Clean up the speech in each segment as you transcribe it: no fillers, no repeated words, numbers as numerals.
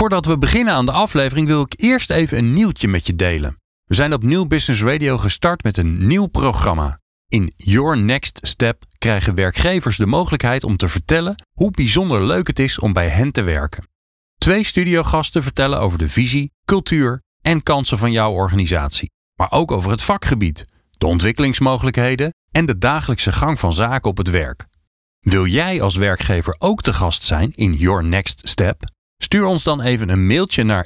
Voordat we beginnen aan de aflevering wil ik eerst even een nieuwtje met je delen. We zijn op Nieuw Business Radio gestart met een nieuw programma. In Your Next Step krijgen werkgevers de mogelijkheid om te vertellen hoe bijzonder leuk het is om bij hen te werken. 2 studiogasten vertellen over de visie, cultuur en kansen van jouw organisatie. Maar ook over het vakgebied, de ontwikkelingsmogelijkheden en de dagelijkse gang van zaken op het werk. Wil jij als werkgever ook te gast zijn in Your Next Step? Stuur ons dan even een mailtje naar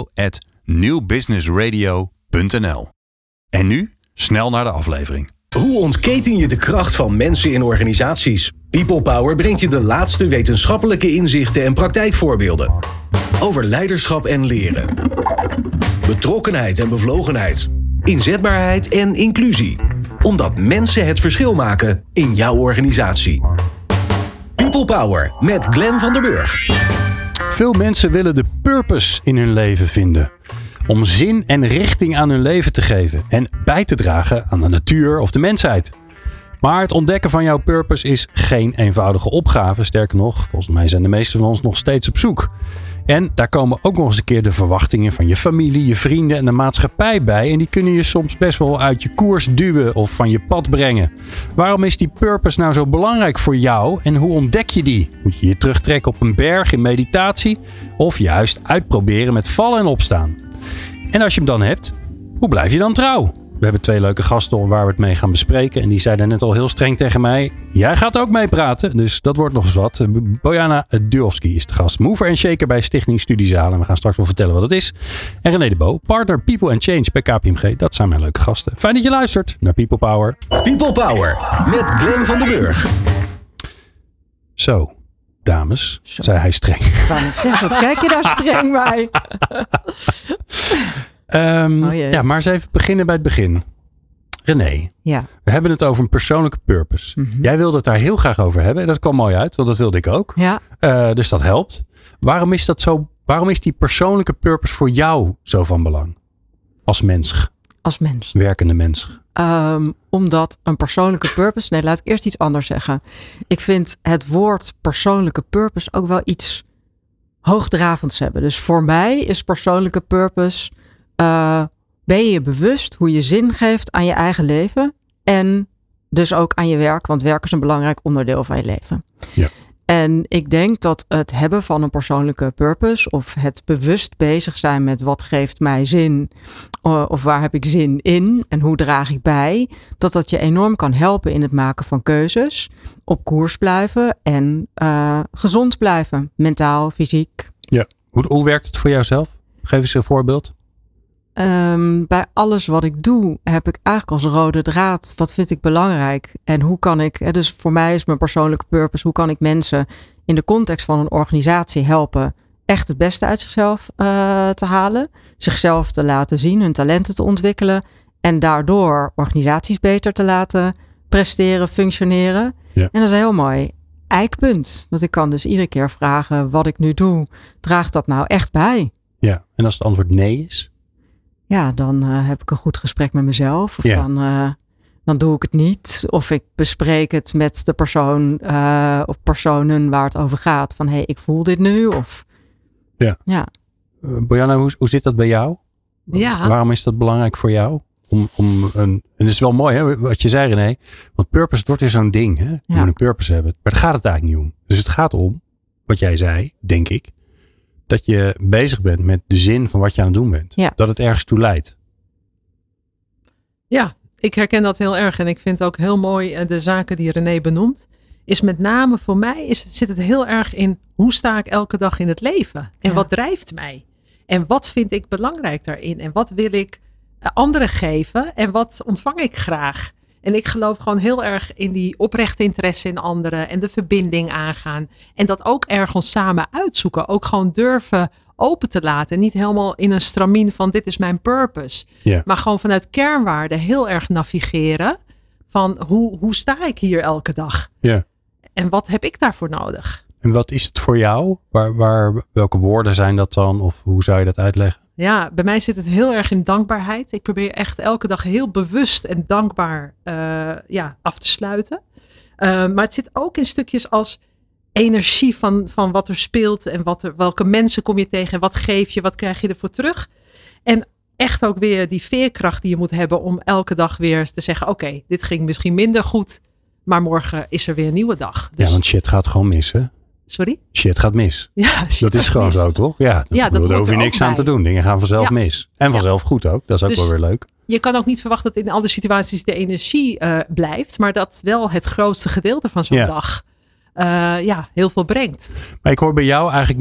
info@newbusinessradio.nl. En nu snel naar de aflevering. Hoe ontketen je de kracht van mensen in organisaties? People Power brengt je de laatste wetenschappelijke inzichten en praktijkvoorbeelden. Over leiderschap en leren. Betrokkenheid en bevlogenheid. Inzetbaarheid en inclusie. Omdat mensen het verschil maken in jouw organisatie. People Power met Glenn van der Burg. Veel mensen willen de purpose in hun leven vinden. Om zin en richting aan hun leven te geven en bij te dragen aan de natuur of de mensheid. Maar het ontdekken van jouw purpose is geen eenvoudige opgave. Sterker nog, volgens mij zijn de meesten van ons nog steeds op zoek. En daar komen ook nog eens een keer de verwachtingen van je familie, je vrienden en de maatschappij bij. En die kunnen je soms best wel uit je koers duwen of van je pad brengen. Waarom is die purpose nou zo belangrijk voor jou en hoe ontdek je die? Moet je je terugtrekken op een berg in meditatie of juist uitproberen met vallen en opstaan? En als je hem dan hebt, hoe blijf je dan trouw? We hebben 2 leuke gasten waar we het mee gaan bespreken. En die zeiden net al heel streng tegen mij: jij gaat ook meepraten. Dus dat wordt nog eens wat. Bojana Durovski is de gast. Mover en shaker bij Stichting Studiezalen. We gaan straks wel vertellen wat het is. En René de Bo, partner People and Change bij KPMG. Dat zijn mijn leuke gasten. Fijn dat je luistert naar People Power. People Power met Glenn van der Burg. Zo, dames, zei hij streng. Wat kijk je daar streng bij? Ja, maar eens even beginnen bij het begin. René, ja. We hebben het over een persoonlijke purpose. Mm-hmm. Jij wilde het daar heel graag over hebben. En dat kwam mooi uit, want dat wilde ik ook. Ja. Dus dat helpt. Waarom is dat zo? Waarom is die persoonlijke purpose voor jou zo van belang? Als mens. Als mens. Werkende mens. Omdat een persoonlijke purpose... Nee, laat ik eerst iets anders zeggen. Ik vind het woord persoonlijke purpose ook wel iets hoogdravends hebben. Dus voor mij is persoonlijke purpose... ben je je bewust hoe je zin geeft aan je eigen leven en dus ook aan je werk, want werk is een belangrijk onderdeel van je leven. Ja. En ik denk dat het hebben van een persoonlijke purpose of het bewust bezig zijn met wat geeft mij zin of waar heb ik zin in en hoe draag ik bij, dat je enorm kan helpen in het maken van keuzes, op koers blijven en gezond blijven, mentaal, fysiek. Ja. Hoe werkt het voor jouzelf? Geef eens een voorbeeld. Bij alles wat ik doe heb ik eigenlijk als rode draad, wat vind ik belangrijk en hoe kan ik, dus voor mij is mijn persoonlijke purpose, hoe kan ik mensen in de context van een organisatie helpen echt het beste uit zichzelf te halen, zichzelf te laten zien, hun talenten te ontwikkelen en daardoor organisaties beter te laten presteren, functioneren. Ja. En dat is een heel mooi eikpunt, want ik kan dus iedere keer vragen wat ik nu doe, draagt dat nou echt bij? Ja, en als het antwoord nee is? Ja, dan heb ik een goed gesprek met mezelf. Of dan doe ik het niet. Of ik bespreek het met de persoon of personen waar het over gaat. Van ik voel dit nu. Of ja. Bojana, hoe zit dat bij jou? Ja. Waarom is dat belangrijk voor jou? En het is wel mooi hè, wat je zei René. Want purpose wordt weer zo'n ding. Hè? Je moet een purpose hebben. Maar daar gaat het eigenlijk niet om. Dus het gaat om, wat jij zei, denk ik. Dat je bezig bent met de zin van wat je aan het doen bent. Ja. Dat het ergens toe leidt. Ja, ik herken dat heel erg. En ik vind ook heel mooi de zaken die René benoemt. Is met name voor mij zit het heel erg in hoe sta ik elke dag in het leven? En wat drijft mij? En wat vind ik belangrijk daarin? En wat wil ik anderen geven? En wat ontvang ik graag? En ik geloof gewoon heel erg in die oprechte interesse in anderen. En de verbinding aangaan. En dat ook ergens samen uitzoeken. Ook gewoon durven open te laten. En niet helemaal in een stramien van dit is mijn purpose. Yeah. Maar gewoon vanuit kernwaarden heel erg navigeren. Van hoe sta ik hier elke dag? Yeah. En wat heb ik daarvoor nodig? En wat is het voor jou? Welke woorden zijn dat dan? Of hoe zou je dat uitleggen? Ja, bij mij zit het heel erg in dankbaarheid. Ik probeer echt elke dag heel bewust en dankbaar af te sluiten. Maar het zit ook in stukjes als energie van wat er speelt en welke mensen kom je tegen en wat geef je, wat krijg je ervoor terug. En echt ook weer die veerkracht die je moet hebben om elke dag weer te zeggen, oké, dit ging misschien minder goed, maar morgen is er weer een nieuwe dag. Dus, ja, want shit gaat gewoon mis, hè? Sorry? Shit gaat mis. Ja, dat is gewoon zo, toch? Ja, daar hoef je niks aan te doen. Dingen gaan vanzelf mis. En vanzelf goed ook. Dat is ook wel weer leuk. Je kan ook niet verwachten dat in alle situaties de energie blijft, maar dat wel het grootste gedeelte van zo'n dag heel veel brengt. Maar ik hoor bij jou eigenlijk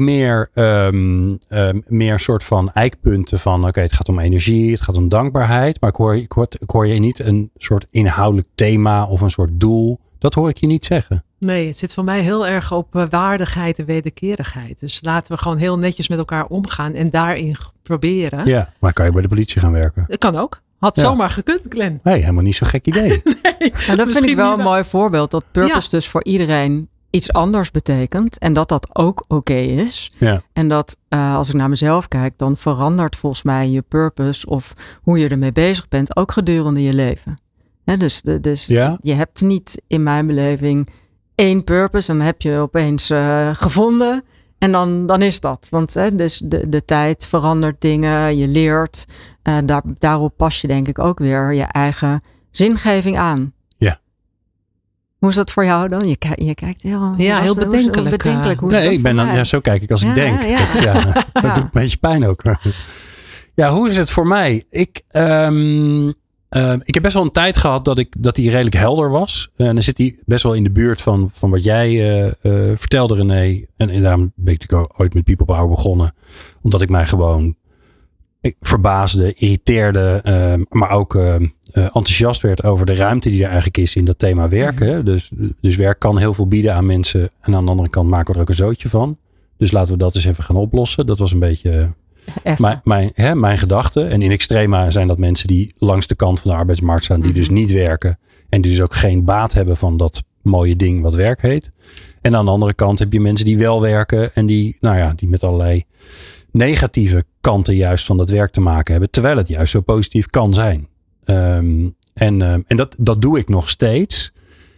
meer soort van eikpunten van oké, het gaat om energie, het gaat om dankbaarheid. Maar ik hoor je niet een soort inhoudelijk thema of een soort doel. Dat hoor ik je niet zeggen. Nee, het zit voor mij heel erg op waardigheid en wederkerigheid. Dus laten we gewoon heel netjes met elkaar omgaan en daarin proberen. Ja, maar kan je bij de politie gaan werken? Dat kan ook. Had zomaar gekund, Glenn. Nee, helemaal niet zo'n gek idee. Nee, maar dat vind ik wel een mooi voorbeeld. Dat purpose dus voor iedereen iets anders betekent. En dat ook oké is. Ja. En dat als ik naar mezelf kijk, dan verandert volgens mij je purpose of hoe je ermee bezig bent ook gedurende je leven. Hè, dus je hebt niet in mijn beleving één purpose en dan heb je opeens gevonden. En dan is dat. Want dus de tijd verandert dingen, je leert. Daarop pas je denk ik ook weer je eigen zingeving aan. Ja. Hoe is dat voor jou dan? Je kijkt heel bedenkelijk. Nee, zo kijk ik als ik denk. Ja. Dat doet een beetje pijn ook. Ja, hoe is het voor mij? Ik heb best wel een tijd gehad dat die redelijk helder was. En dan zit hij best wel in de buurt van wat jij vertelde, René. En daarom ben ik natuurlijk ooit met People Power begonnen. Omdat ik mij gewoon verbaasde, irriteerde, maar ook enthousiast werd over de ruimte die er eigenlijk is in dat thema werken. Dus werk kan heel veel bieden aan mensen. En aan de andere kant maken we er ook een zootje van. Dus laten we dat eens even gaan oplossen. Dat was een beetje mijn gedachte. En in extrema zijn dat mensen die langs de kant van de arbeidsmarkt staan. Die dus niet werken. En die dus ook geen baat hebben van dat mooie ding wat werk heet. En aan de andere kant heb je mensen die wel werken. En die met allerlei negatieve kanten juist van dat werk te maken hebben. Terwijl het juist zo positief kan zijn. En dat doe ik nog steeds.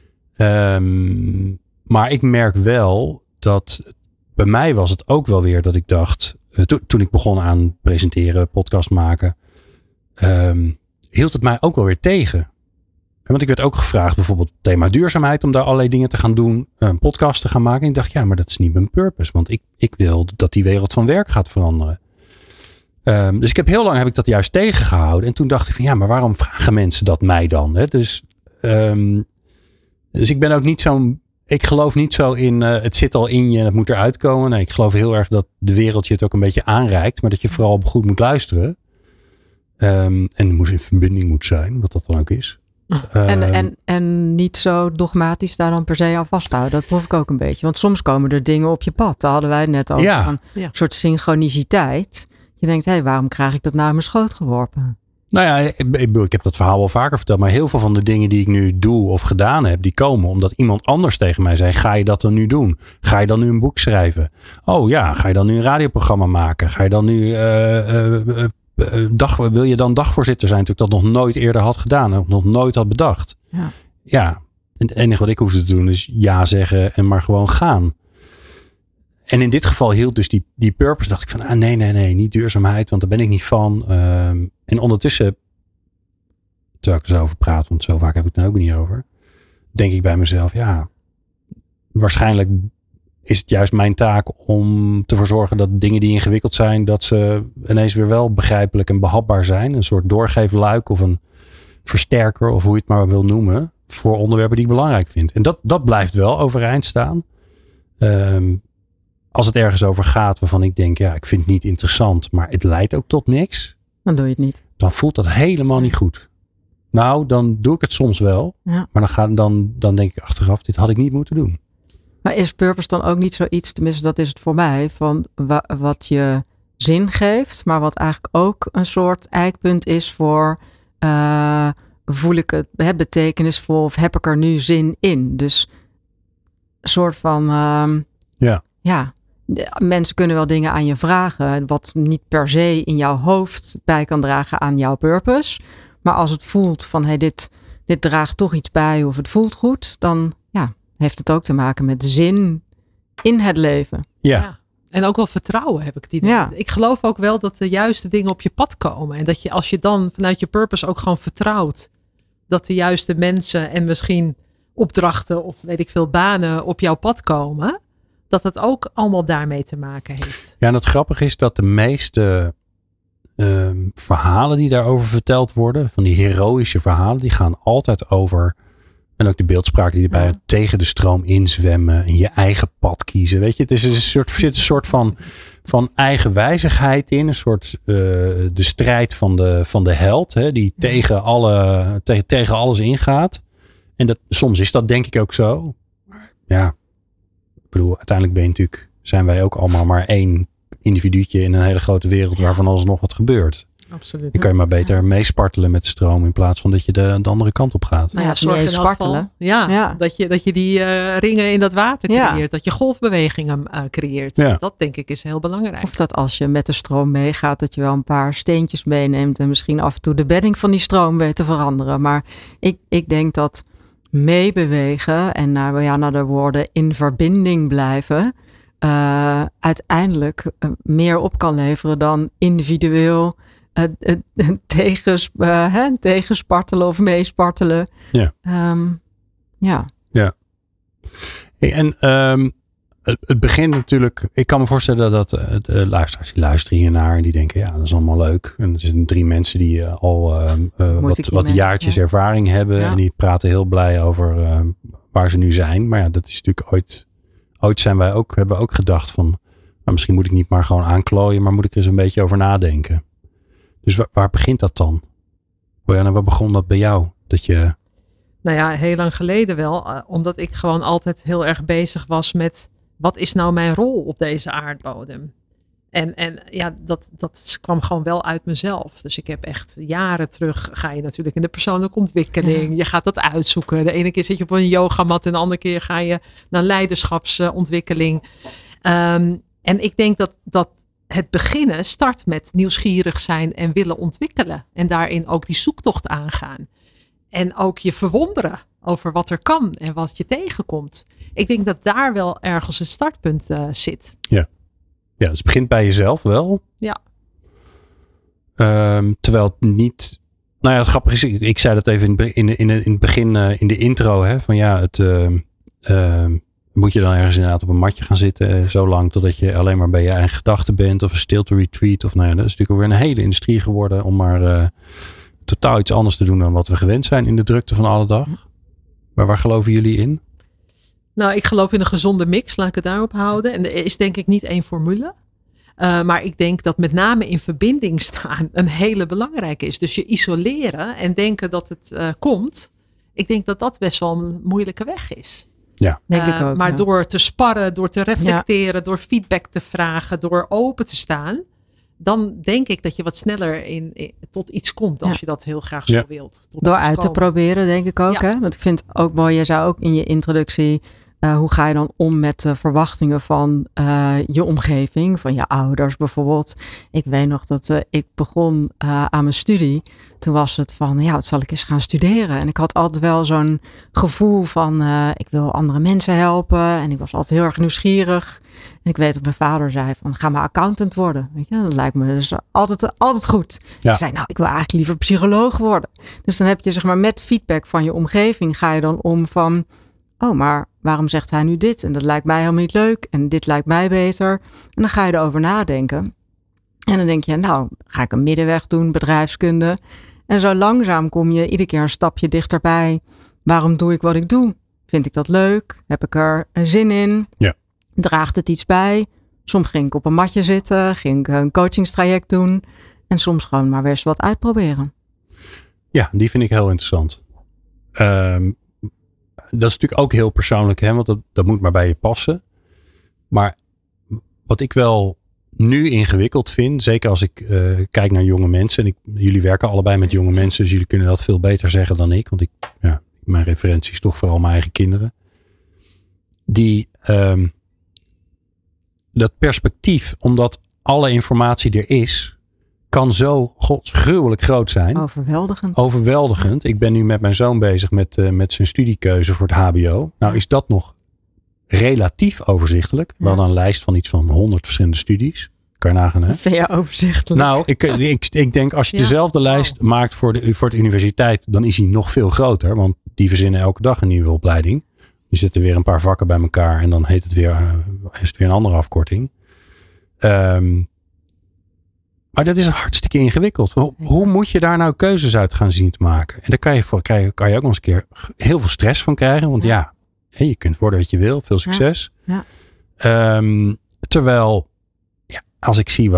Maar ik merk wel dat bij mij was het ook wel weer dat ik dacht, toen ik begon aan presenteren, podcast maken, hield het mij ook wel weer tegen. Want ik werd ook gevraagd, bijvoorbeeld thema duurzaamheid, om daar allerlei dingen te gaan doen, een podcast te gaan maken. En ik dacht, ja, maar dat is niet mijn purpose. Want ik wil dat die wereld van werk gaat veranderen. Dus heel lang heb ik dat juist tegengehouden. En toen dacht ik van, ja, maar waarom vragen mensen dat mij dan? Hè? Dus ik ben ook niet zo'n, ik geloof niet zo in, het zit al in je en het moet eruit komen. Nee, ik geloof heel erg dat de wereld je het ook een beetje aanreikt. Maar dat je vooral goed moet luisteren. En er moet in verbinding moet zijn, wat dat dan ook is. En niet zo dogmatisch daar dan per se aan vasthouden. Dat proef ik ook een beetje. Want soms komen er dingen op je pad. Daar hadden wij het net over. Ja. Van een soort synchroniciteit. Je denkt, waarom krijg ik dat nou in mijn schoot geworpen? Nou ja, ik heb dat verhaal wel vaker verteld. Maar heel veel van de dingen die ik nu doe of gedaan heb, die komen omdat iemand anders tegen mij zei, ga je dat dan nu doen? Ga je dan nu een boek schrijven? Oh ja, ga je dan nu een radioprogramma maken? Ga je dan nu wil je dan dagvoorzitter zijn, natuurlijk dat nog nooit eerder had gedaan en nog nooit had bedacht. Ja, het enige wat ik hoefde te doen is ja zeggen en maar gewoon gaan. En in dit geval hield dus die purpose, dacht ik van nee, niet duurzaamheid, want daar ben ik niet van. En ondertussen, terwijl ik er zo over praat, want zo vaak heb ik het nou ook niet over, denk ik bij mezelf, ja, waarschijnlijk is het juist mijn taak om te verzorgen dat dingen die ingewikkeld zijn, dat ze ineens weer wel begrijpelijk en behapbaar zijn. Een soort doorgeefluik of een versterker of hoe je het maar wil noemen voor onderwerpen die ik belangrijk vind. En dat blijft wel overeind staan. Als het ergens over gaat waarvan ik denk, ja, ik vind het niet interessant, maar het leidt ook tot niks. Dan doe je het niet. Dan voelt dat helemaal niet goed. Nou, dan doe ik het soms wel. Ja. Maar dan denk ik achteraf, dit had ik niet moeten doen. Maar is purpose dan ook niet zoiets, tenminste dat is het voor mij, van wat je zin geeft, maar wat eigenlijk ook een soort eikpunt is voor, voel ik het betekenisvol of heb ik er nu zin in? Dus een soort van, mensen kunnen wel dingen aan je vragen, wat niet per se in jouw hoofd bij kan dragen aan jouw purpose. Maar als het voelt van, dit draagt toch iets bij of het voelt goed, dan heeft het ook te maken met zin in het leven. Ja. En ook wel vertrouwen heb ik die. Ja. Ik geloof ook wel dat de juiste dingen op je pad komen. En dat je als je dan vanuit je purpose ook gewoon vertrouwt dat de juiste mensen en misschien opdrachten of weet ik veel banen op jouw pad komen. Dat het ook allemaal daarmee te maken heeft. Ja, en het grappige is dat de meeste verhalen die daarover verteld worden, van die heroïsche verhalen, die gaan altijd over, en ook de beeldspraak die erbij, tegen de stroom inzwemmen en je eigen pad kiezen. Weet je, het is er zit een soort van eigenwijzigheid in, een soort de strijd van de held, hè, die tegen alles ingaat. En soms is dat denk ik ook zo. Maar ja, ik bedoel, uiteindelijk zijn wij ook allemaal maar één individuutje in een hele grote wereld waarvan alles nog wat gebeurt. Absoluut. Dan kan je maar beter meespartelen met de stroom in plaats van dat je de andere kant op gaat. Nou ja, zorg in elk geval, dat je die ringen in dat water creëert. Ja. Dat je golfbewegingen creëert. Ja. Dat denk ik is heel belangrijk. Of dat als je met de stroom meegaat, dat je wel een paar steentjes meeneemt en misschien af en toe de bedding van die stroom weet te veranderen. Maar ik denk dat meebewegen en naar de woorden in verbinding blijven uiteindelijk meer op kan leveren dan individueel tegenspartelen of meespartelen. Ja. Hey, en het begint natuurlijk, ik kan me voorstellen dat de luisteraars die luisteren hiernaar en die denken, ja, dat is allemaal leuk. En er zijn 3 mensen die al wat jaartjes ervaring hebben en die praten heel blij over waar ze nu zijn. Maar ja, dat is natuurlijk ooit hebben we ook gedacht van, nou, misschien moet ik niet maar gewoon aanklooien, maar moet ik er eens een beetje over nadenken. Dus waar begint dat dan? Bojana, waar begon dat bij jou? Nou ja, heel lang geleden wel. Omdat ik gewoon altijd heel erg bezig was met, wat is nou mijn rol op deze aardbodem? En ja, dat kwam gewoon wel uit mezelf. Dus ik heb echt jaren terug, ga je natuurlijk in de persoonlijke ontwikkeling. Ja. Je gaat dat uitzoeken. De ene keer zit je op een yogamat en de andere keer ga je naar leiderschapsontwikkeling. En ik denk dat het beginnen start met nieuwsgierig zijn en willen ontwikkelen. En daarin ook die zoektocht aangaan. En ook je verwonderen over wat er kan en wat je tegenkomt. Ik denk dat daar wel ergens een startpunt zit. Ja, dus het begint bij jezelf wel. Ja. Terwijl het niet... Nou ja, het grappige is, ik zei dat even in het begin in de intro. Hè, van ja, moet je dan ergens inderdaad op een matje gaan zitten. Zo lang totdat je alleen maar bij je eigen gedachten bent. Of een stilte retreat. Of nou ja, dat is natuurlijk weer een hele industrie geworden. Om maar totaal iets anders te doen dan wat we gewend zijn in de drukte van alle dag. Maar waar geloven jullie in? Nou, ik geloof in een gezonde mix. Laat ik het daarop houden. En er is denk ik niet één formule. Maar ik denk dat met name in verbinding staan een hele belangrijke is. Dus je isoleren en denken dat het komt. Ik denk dat dat best wel een moeilijke weg is. Ja, denk ik ook. Maar door te sparren, door te reflecteren, door feedback te vragen, door open te staan. Dan denk ik dat je wat sneller tot iets komt als je dat heel graag zo wilt. Door uit te proberen, denk ik ook. Ja. Hè? Want ik vind het ook mooi, je zei ook in je introductie, hoe ga je dan om met de verwachtingen van je omgeving, van je ouders bijvoorbeeld. Ik weet nog dat ik begon aan mijn studie. Toen was het van, wat zal ik eens gaan studeren? En ik had altijd wel zo'n gevoel van, ik wil andere mensen helpen. En ik was altijd heel erg nieuwsgierig. En ik weet dat mijn vader zei van, ga maar accountant worden. Weet je, dat lijkt me dus altijd goed. Ja. Ik zei, ik wil eigenlijk liever psycholoog worden. Dus dan heb je zeg maar met feedback van je omgeving ga je dan om van, maar waarom zegt hij nu dit? En dat lijkt mij helemaal niet leuk. En dit lijkt mij beter. En dan ga je erover nadenken. En dan denk je, ga ik een middenweg doen, bedrijfskunde. En zo langzaam kom je iedere keer een stapje dichterbij. Waarom doe ik wat ik doe? Vind ik dat leuk? Heb ik er een zin in? Ja. Draagt het iets bij? Soms ging ik op een matje zitten. Ging ik een coachingstraject doen. En soms gewoon maar weer eens wat uitproberen. Ja, die vind ik heel interessant. Dat is natuurlijk ook heel persoonlijk. Hè? Want dat moet maar bij je passen. Maar wat ik wel nu ingewikkeld vind. Zeker als ik kijk naar jonge mensen. En jullie werken allebei met jonge mensen. Dus jullie kunnen dat veel beter zeggen dan ik. Want mijn referentie is toch vooral mijn eigen kinderen. Dat perspectief. Omdat alle informatie er is. Kan zo gruwelijk groot zijn. Overweldigend. Ik ben nu met mijn zoon bezig met zijn studiekeuze voor het HBO. Nou is dat nog relatief overzichtelijk. We hadden een lijst van iets van 100 verschillende studies. Kan je nagaan, hè? Vind je overzichtelijk? Nou, ik denk als je dezelfde lijst maakt voor de universiteit, dan is die nog veel groter. Want die verzinnen elke dag een nieuwe opleiding. Die zetten weer een paar vakken bij elkaar en dan heet het weer, is het weer een andere afkorting. Maar dat is hartstikke ingewikkeld. Hoe moet je daar nou keuzes uit gaan zien te maken? En daar kan je ook nog eens een keer heel veel stress van krijgen. Want je kunt worden wat je wil. Veel succes. Ja. Terwijl, als ik zie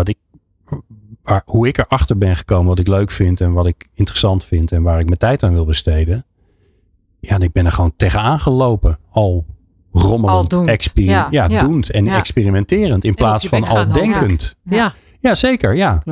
hoe ik erachter ben gekomen, wat ik leuk vind en wat ik interessant vind en waar ik mijn tijd aan wil besteden. Ja, ik ben er gewoon tegenaan gelopen. Al rommelend, doend en experimenterend in plaats van al denkend. Ja, zeker. Ja.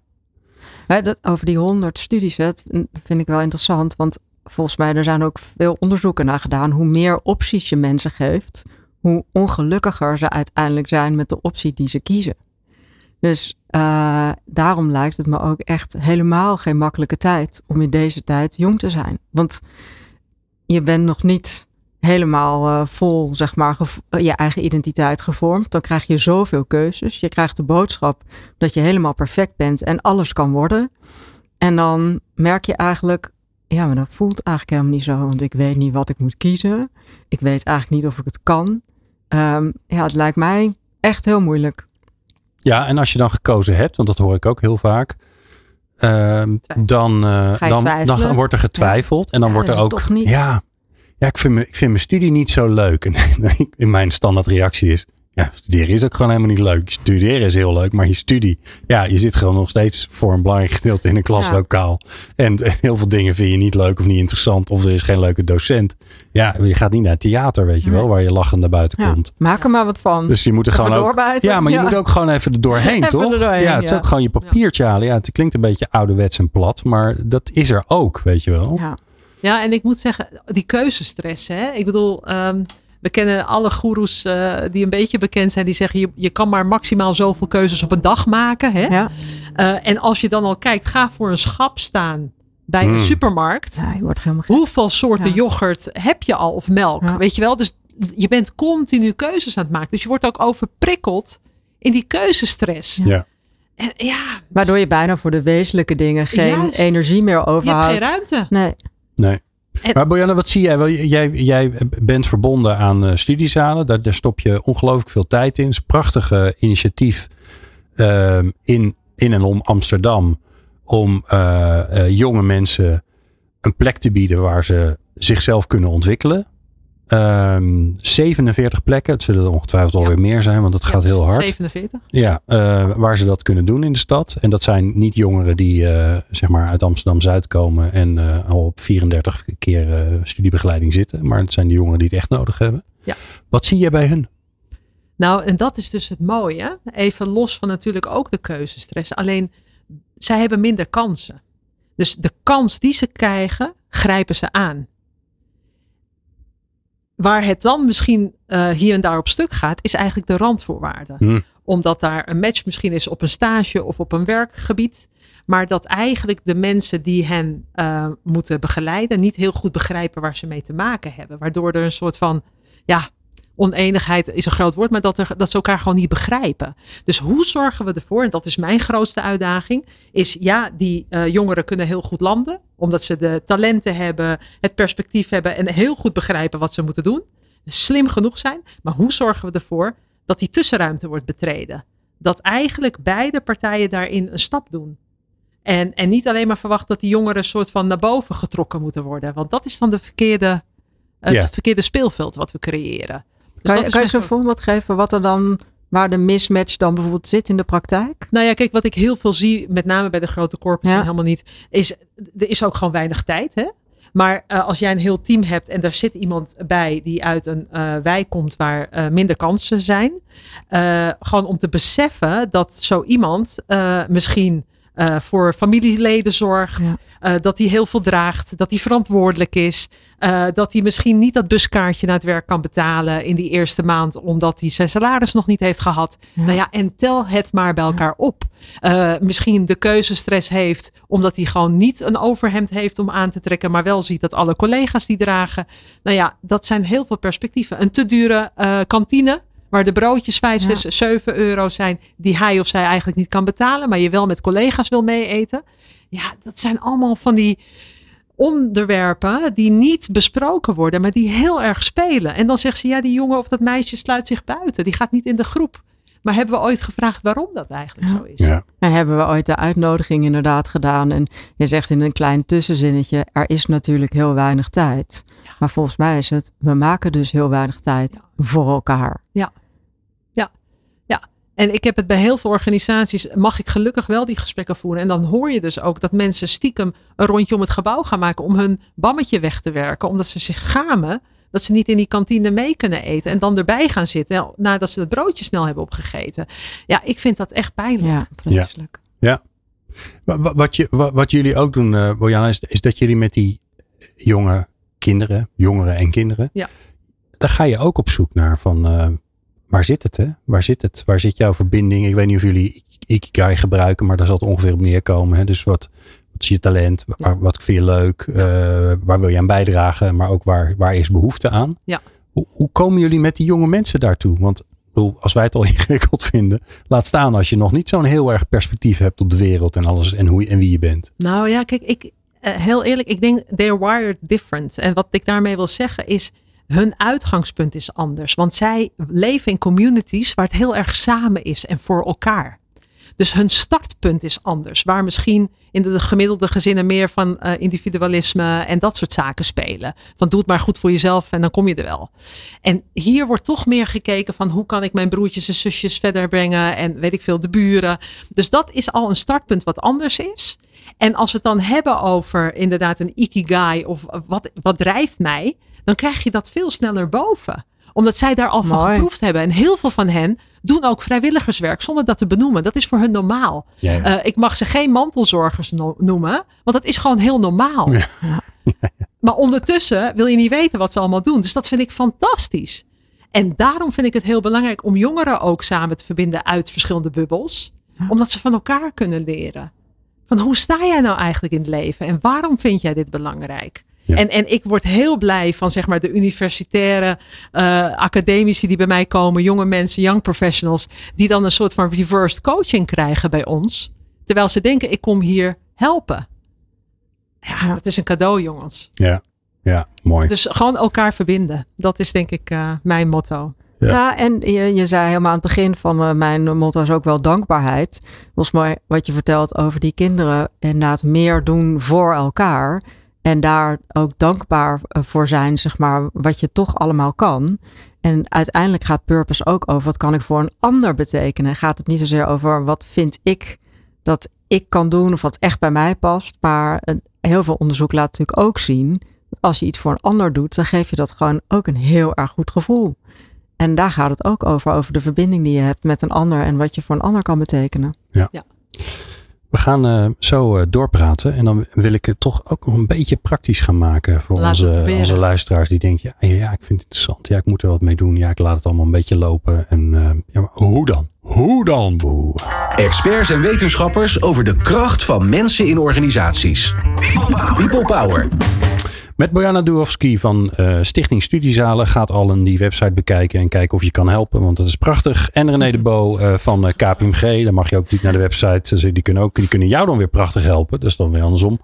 Over die 100 studies, dat vind ik wel interessant. Want volgens mij, er zijn ook veel onderzoeken naar gedaan. Hoe meer opties je mensen geeft, hoe ongelukkiger ze uiteindelijk zijn met de optie die ze kiezen. Dus daarom lijkt het me ook echt helemaal geen makkelijke tijd om in deze tijd jong te zijn. Want je bent nog niet helemaal vol, zeg maar, je eigen identiteit gevormd. Dan krijg je zoveel keuzes. Je krijgt de boodschap dat je helemaal perfect bent en alles kan worden. En dan merk je eigenlijk, maar dat voelt eigenlijk helemaal niet zo. Want ik weet niet wat ik moet kiezen. Ik weet eigenlijk niet of ik het kan. Het lijkt mij echt heel moeilijk. Ja, en als je dan gekozen hebt, want dat hoor ik ook heel vaak. Dan wordt er getwijfeld. En dan wordt er ook. Toch niet. Ja, ik vind mijn studie niet zo leuk. En in mijn standaard reactie is. Ja, studeren is ook gewoon helemaal niet leuk. Studeren is heel leuk, maar je studie. Ja, je zit gewoon nog steeds voor een belangrijk gedeelte in een klaslokaal. Ja. En heel veel dingen vind je niet leuk of niet interessant. Of er is geen leuke docent. Ja, je gaat niet naar het theater, weet je wel. Waar je lachend naar buiten komt. Maak er maar wat van. Dus je moet er gewoon ook. Ja, maar je moet ook gewoon even er doorheen, toch? Het is ook gewoon je papiertje halen. Ja, het klinkt een beetje ouderwets en plat. Maar dat is er ook, weet je wel. Ja, en ik moet zeggen, die keuzestress. Hè? Ik bedoel, we kennen alle goeroes die een beetje bekend zijn. Die zeggen, je kan maar maximaal zoveel keuzes op een dag maken. Hè? Ja. En als je dan al kijkt, ga voor een schap staan bij een supermarkt. Ja, je wordt helemaal hoeveel soorten yoghurt heb je al of melk? Ja. Weet je wel? Dus je bent continu keuzes aan het maken. Dus je wordt ook overprikkeld in die keuzestress. Ja. En, waardoor je bijna voor de wezenlijke dingen geen energie meer overhoudt. Je hebt geen ruimte. Nee. Maar Bojana, wat zie jij wel? Jij bent verbonden aan studiezalen. Daar stop je ongelooflijk veel tijd in. Het is een prachtige initiatief in en om Amsterdam. Om jonge mensen een plek te bieden waar ze zichzelf kunnen ontwikkelen. 47 plekken. Het zullen er ongetwijfeld alweer meer zijn, want het gaat heel hard. 47? Ja, waar ze dat kunnen doen in de stad. En dat zijn niet jongeren die zeg maar uit Amsterdam-Zuid komen en al op 34 keer studiebegeleiding zitten. Maar het zijn de jongeren die het echt nodig hebben. Ja. Wat zie jij bij hun? Nou, en dat is dus het mooie. Even los van natuurlijk ook de keuzestress. Alleen, zij hebben minder kansen. Dus de kans die ze krijgen, grijpen ze aan. Waar het dan misschien hier en daar op stuk gaat, is eigenlijk de randvoorwaarden. Omdat daar een match misschien is op een stage of op een werkgebied. Maar dat eigenlijk de mensen die hen moeten begeleiden niet heel goed begrijpen waar ze mee te maken hebben. Waardoor er een soort van, oneenigheid is een groot woord, maar dat ze elkaar gewoon niet begrijpen. Dus hoe zorgen we ervoor, en dat is mijn grootste uitdaging, is die jongeren kunnen heel goed landen. Omdat ze de talenten hebben, het perspectief hebben en heel goed begrijpen wat ze moeten doen. Slim genoeg zijn. Maar hoe zorgen we ervoor dat die tussenruimte wordt betreden? Dat eigenlijk beide partijen daarin een stap doen. En niet alleen maar verwachten dat die jongeren een soort van naar boven getrokken moeten worden. Want dat is dan het verkeerde speelveld wat we creëren. Dus kan je zo'n voorbeeld geven waar de mismatch dan bijvoorbeeld zit in de praktijk? Nou ja, kijk, wat ik heel veel zie, met name bij de grote corporates helemaal niet, is er is ook gewoon weinig tijd. Hè? Maar als jij een heel team hebt en daar zit iemand bij die uit een wijk komt waar minder kansen zijn. Gewoon om te beseffen dat zo iemand misschien voor familieleden zorgt. Ja. Dat hij heel veel draagt. Dat hij verantwoordelijk is. Dat hij misschien niet dat buskaartje naar het werk kan betalen in die eerste maand. Omdat hij zijn salaris nog niet heeft gehad. Ja. Nou ja, en tel het maar bij elkaar op. Misschien de keuzestress heeft. Omdat hij gewoon niet een overhemd heeft om aan te trekken. Maar wel ziet dat alle collega's die dragen. Nou ja, dat zijn heel veel perspectieven. Een te dure kantine. Waar de broodjes 5, 6, 7 euro zijn. Die hij of zij eigenlijk niet kan betalen. Maar je wel met collega's wil mee eten. Ja, dat zijn allemaal van die onderwerpen die niet besproken worden. Maar die heel erg spelen. En dan zegt ze, ja, die jongen of dat meisje sluit zich buiten. Die gaat niet in de groep. Maar hebben we ooit gevraagd waarom dat eigenlijk zo is? Ja. En hebben we ooit de uitnodiging inderdaad gedaan. En je zegt in een klein tussenzinnetje, er is natuurlijk heel weinig tijd. Ja. Maar volgens mij is het, we maken dus heel weinig tijd voor elkaar. Ja. En ik heb het bij heel veel organisaties, mag ik gelukkig wel die gesprekken voeren. En dan hoor je dus ook dat mensen stiekem een rondje om het gebouw gaan maken om hun bammetje weg te werken. Omdat ze zich schamen dat ze niet in die kantine mee kunnen eten. En dan erbij gaan zitten nadat ze het broodje snel hebben opgegeten. Ja, ik vind dat echt pijnlijk. Ja, vreselijk. Ja. Wat jullie ook doen, Bojana, is dat jullie met die jongeren en kinderen. Ja. Daar ga je ook op zoek naar van... Waar zit het, hè? Waar zit het? Waar zit jouw verbinding? Ik weet niet of jullie Ikigai gebruiken, maar daar zal het ongeveer op neerkomen. Hè? Dus wat is je talent? Wat vind je leuk? Waar wil je aan bijdragen? Maar ook waar is behoefte aan? Ja. Hoe komen jullie met die jonge mensen daartoe? Want als wij het al ingewikkeld vinden, laat staan als je nog niet zo'n heel erg perspectief hebt op de wereld en alles en wie je bent. Nou ja, kijk, heel eerlijk, ik denk they're wired different. En wat ik daarmee wil zeggen is, hun uitgangspunt is anders. Want zij leven in communities waar het heel erg samen is en voor elkaar. Dus hun startpunt is anders. Waar misschien in de gemiddelde gezinnen meer van individualisme en dat soort zaken spelen. Van doe het maar goed voor jezelf en dan kom je er wel. En hier wordt toch meer gekeken van hoe kan ik mijn broertjes en zusjes verder brengen. En weet ik veel, de buren. Dus dat is al een startpunt wat anders is. En als we het dan hebben over inderdaad een ikigai of wat drijft mij. Dan krijg je dat veel sneller boven. Omdat zij daar al van geproefd hebben. En heel veel van hen doen ook vrijwilligerswerk zonder dat te benoemen. Dat is voor hun normaal. Ja. Ik mag ze geen mantelzorgers noemen. Want dat is gewoon heel normaal. Ja. Maar ondertussen wil je niet weten wat ze allemaal doen. Dus dat vind ik fantastisch. En daarom vind ik het heel belangrijk om jongeren ook samen te verbinden uit verschillende bubbels. Omdat ze van elkaar kunnen leren. Van hoe sta jij nou eigenlijk in het leven? En waarom vind jij dit belangrijk? Ja. En ik word heel blij van zeg maar de universitaire academici die bij mij komen. Jonge mensen, young professionals. Die dan een soort van reversed coaching krijgen bij ons. Terwijl ze denken ik kom hier helpen. Ja, het is een cadeau jongens. Ja, mooi. Dus gewoon elkaar verbinden. Dat is denk ik mijn motto. Ja, en je zei helemaal aan het begin van mijn motto is ook wel dankbaarheid. Volgens mij wat je vertelt over die kinderen. Inderdaad meer doen voor elkaar. En daar ook dankbaar voor zijn, zeg maar, wat je toch allemaal kan. En uiteindelijk gaat purpose ook over wat kan ik voor een ander betekenen. Gaat het niet zozeer over wat vind ik dat ik kan doen of wat echt bij mij past. Maar heel veel onderzoek laat natuurlijk ook zien dat als je iets voor een ander doet, dan geef je dat gewoon ook een heel erg goed gevoel. En daar gaat het ook over de verbinding die je hebt met een ander en wat je voor een ander kan betekenen. Ja. We gaan zo doorpraten en dan wil ik het toch ook nog een beetje praktisch gaan maken voor onze luisteraars die denken, ja, ik vind het interessant. Ja, ik moet er wat mee doen. Ja, ik laat het allemaal een beetje lopen. En maar hoe dan? Hoe dan? Boe. Experts en wetenschappers over de kracht van mensen in organisaties. People Power. Met Bojana Dujovski van Stichting Studiezalen gaat Allen die website bekijken en kijken of je kan helpen, want dat is prachtig. En René de Bo van KPMG, daar mag je ook natuurlijk naar de website. Dus die kunnen jou dan weer prachtig helpen, dus dan weer andersom.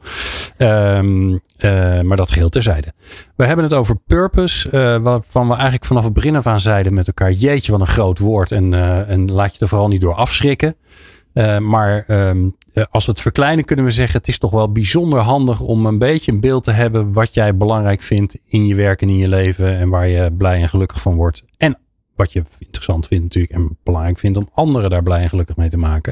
Maar dat geheel terzijde. We hebben het over purpose, waarvan we eigenlijk vanaf het begin af aan zeiden met elkaar, jeetje wat een groot woord en laat je er vooral niet door afschrikken. Maar als we het verkleinen kunnen we zeggen, het is toch wel bijzonder handig om een beetje een beeld te hebben wat jij belangrijk vindt in je werk en in je leven en waar je blij en gelukkig van wordt. En wat je interessant vindt natuurlijk en belangrijk vindt om anderen daar blij en gelukkig mee te maken.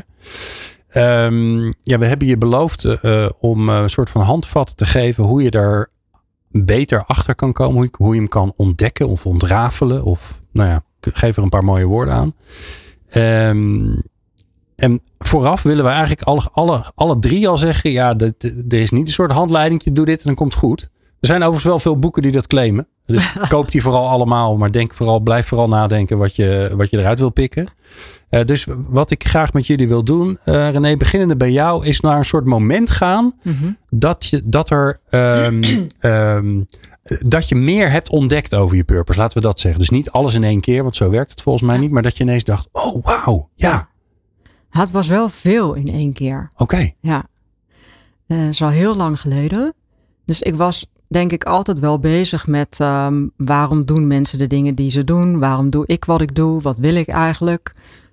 We hebben je beloofd om een soort van handvatten te geven hoe je daar beter achter kan komen, hoe je hem kan ontdekken of ontrafelen of geef er een paar mooie woorden aan. En vooraf willen we eigenlijk alle drie al zeggen, ja, er is niet een soort handleiding, doe dit en dan komt het goed. Er zijn overigens wel veel boeken die dat claimen. Dus koop die vooral allemaal, maar blijf vooral nadenken wat je eruit wil pikken. Dus wat ik graag met jullie wil doen, René, beginnende bij jou, is naar een soort moment gaan dat je meer hebt ontdekt over je purpose. Laten we dat zeggen. Dus niet alles in één keer, want zo werkt het volgens mij niet. Maar dat je ineens dacht, oh wauw, ja. Het was wel veel in één keer. Oké. Ja. Dat is al heel lang geleden. Dus ik was denk ik altijd wel bezig met waarom doen mensen de dingen die ze doen? Waarom doe ik wat ik doe? Wat wil ik eigenlijk?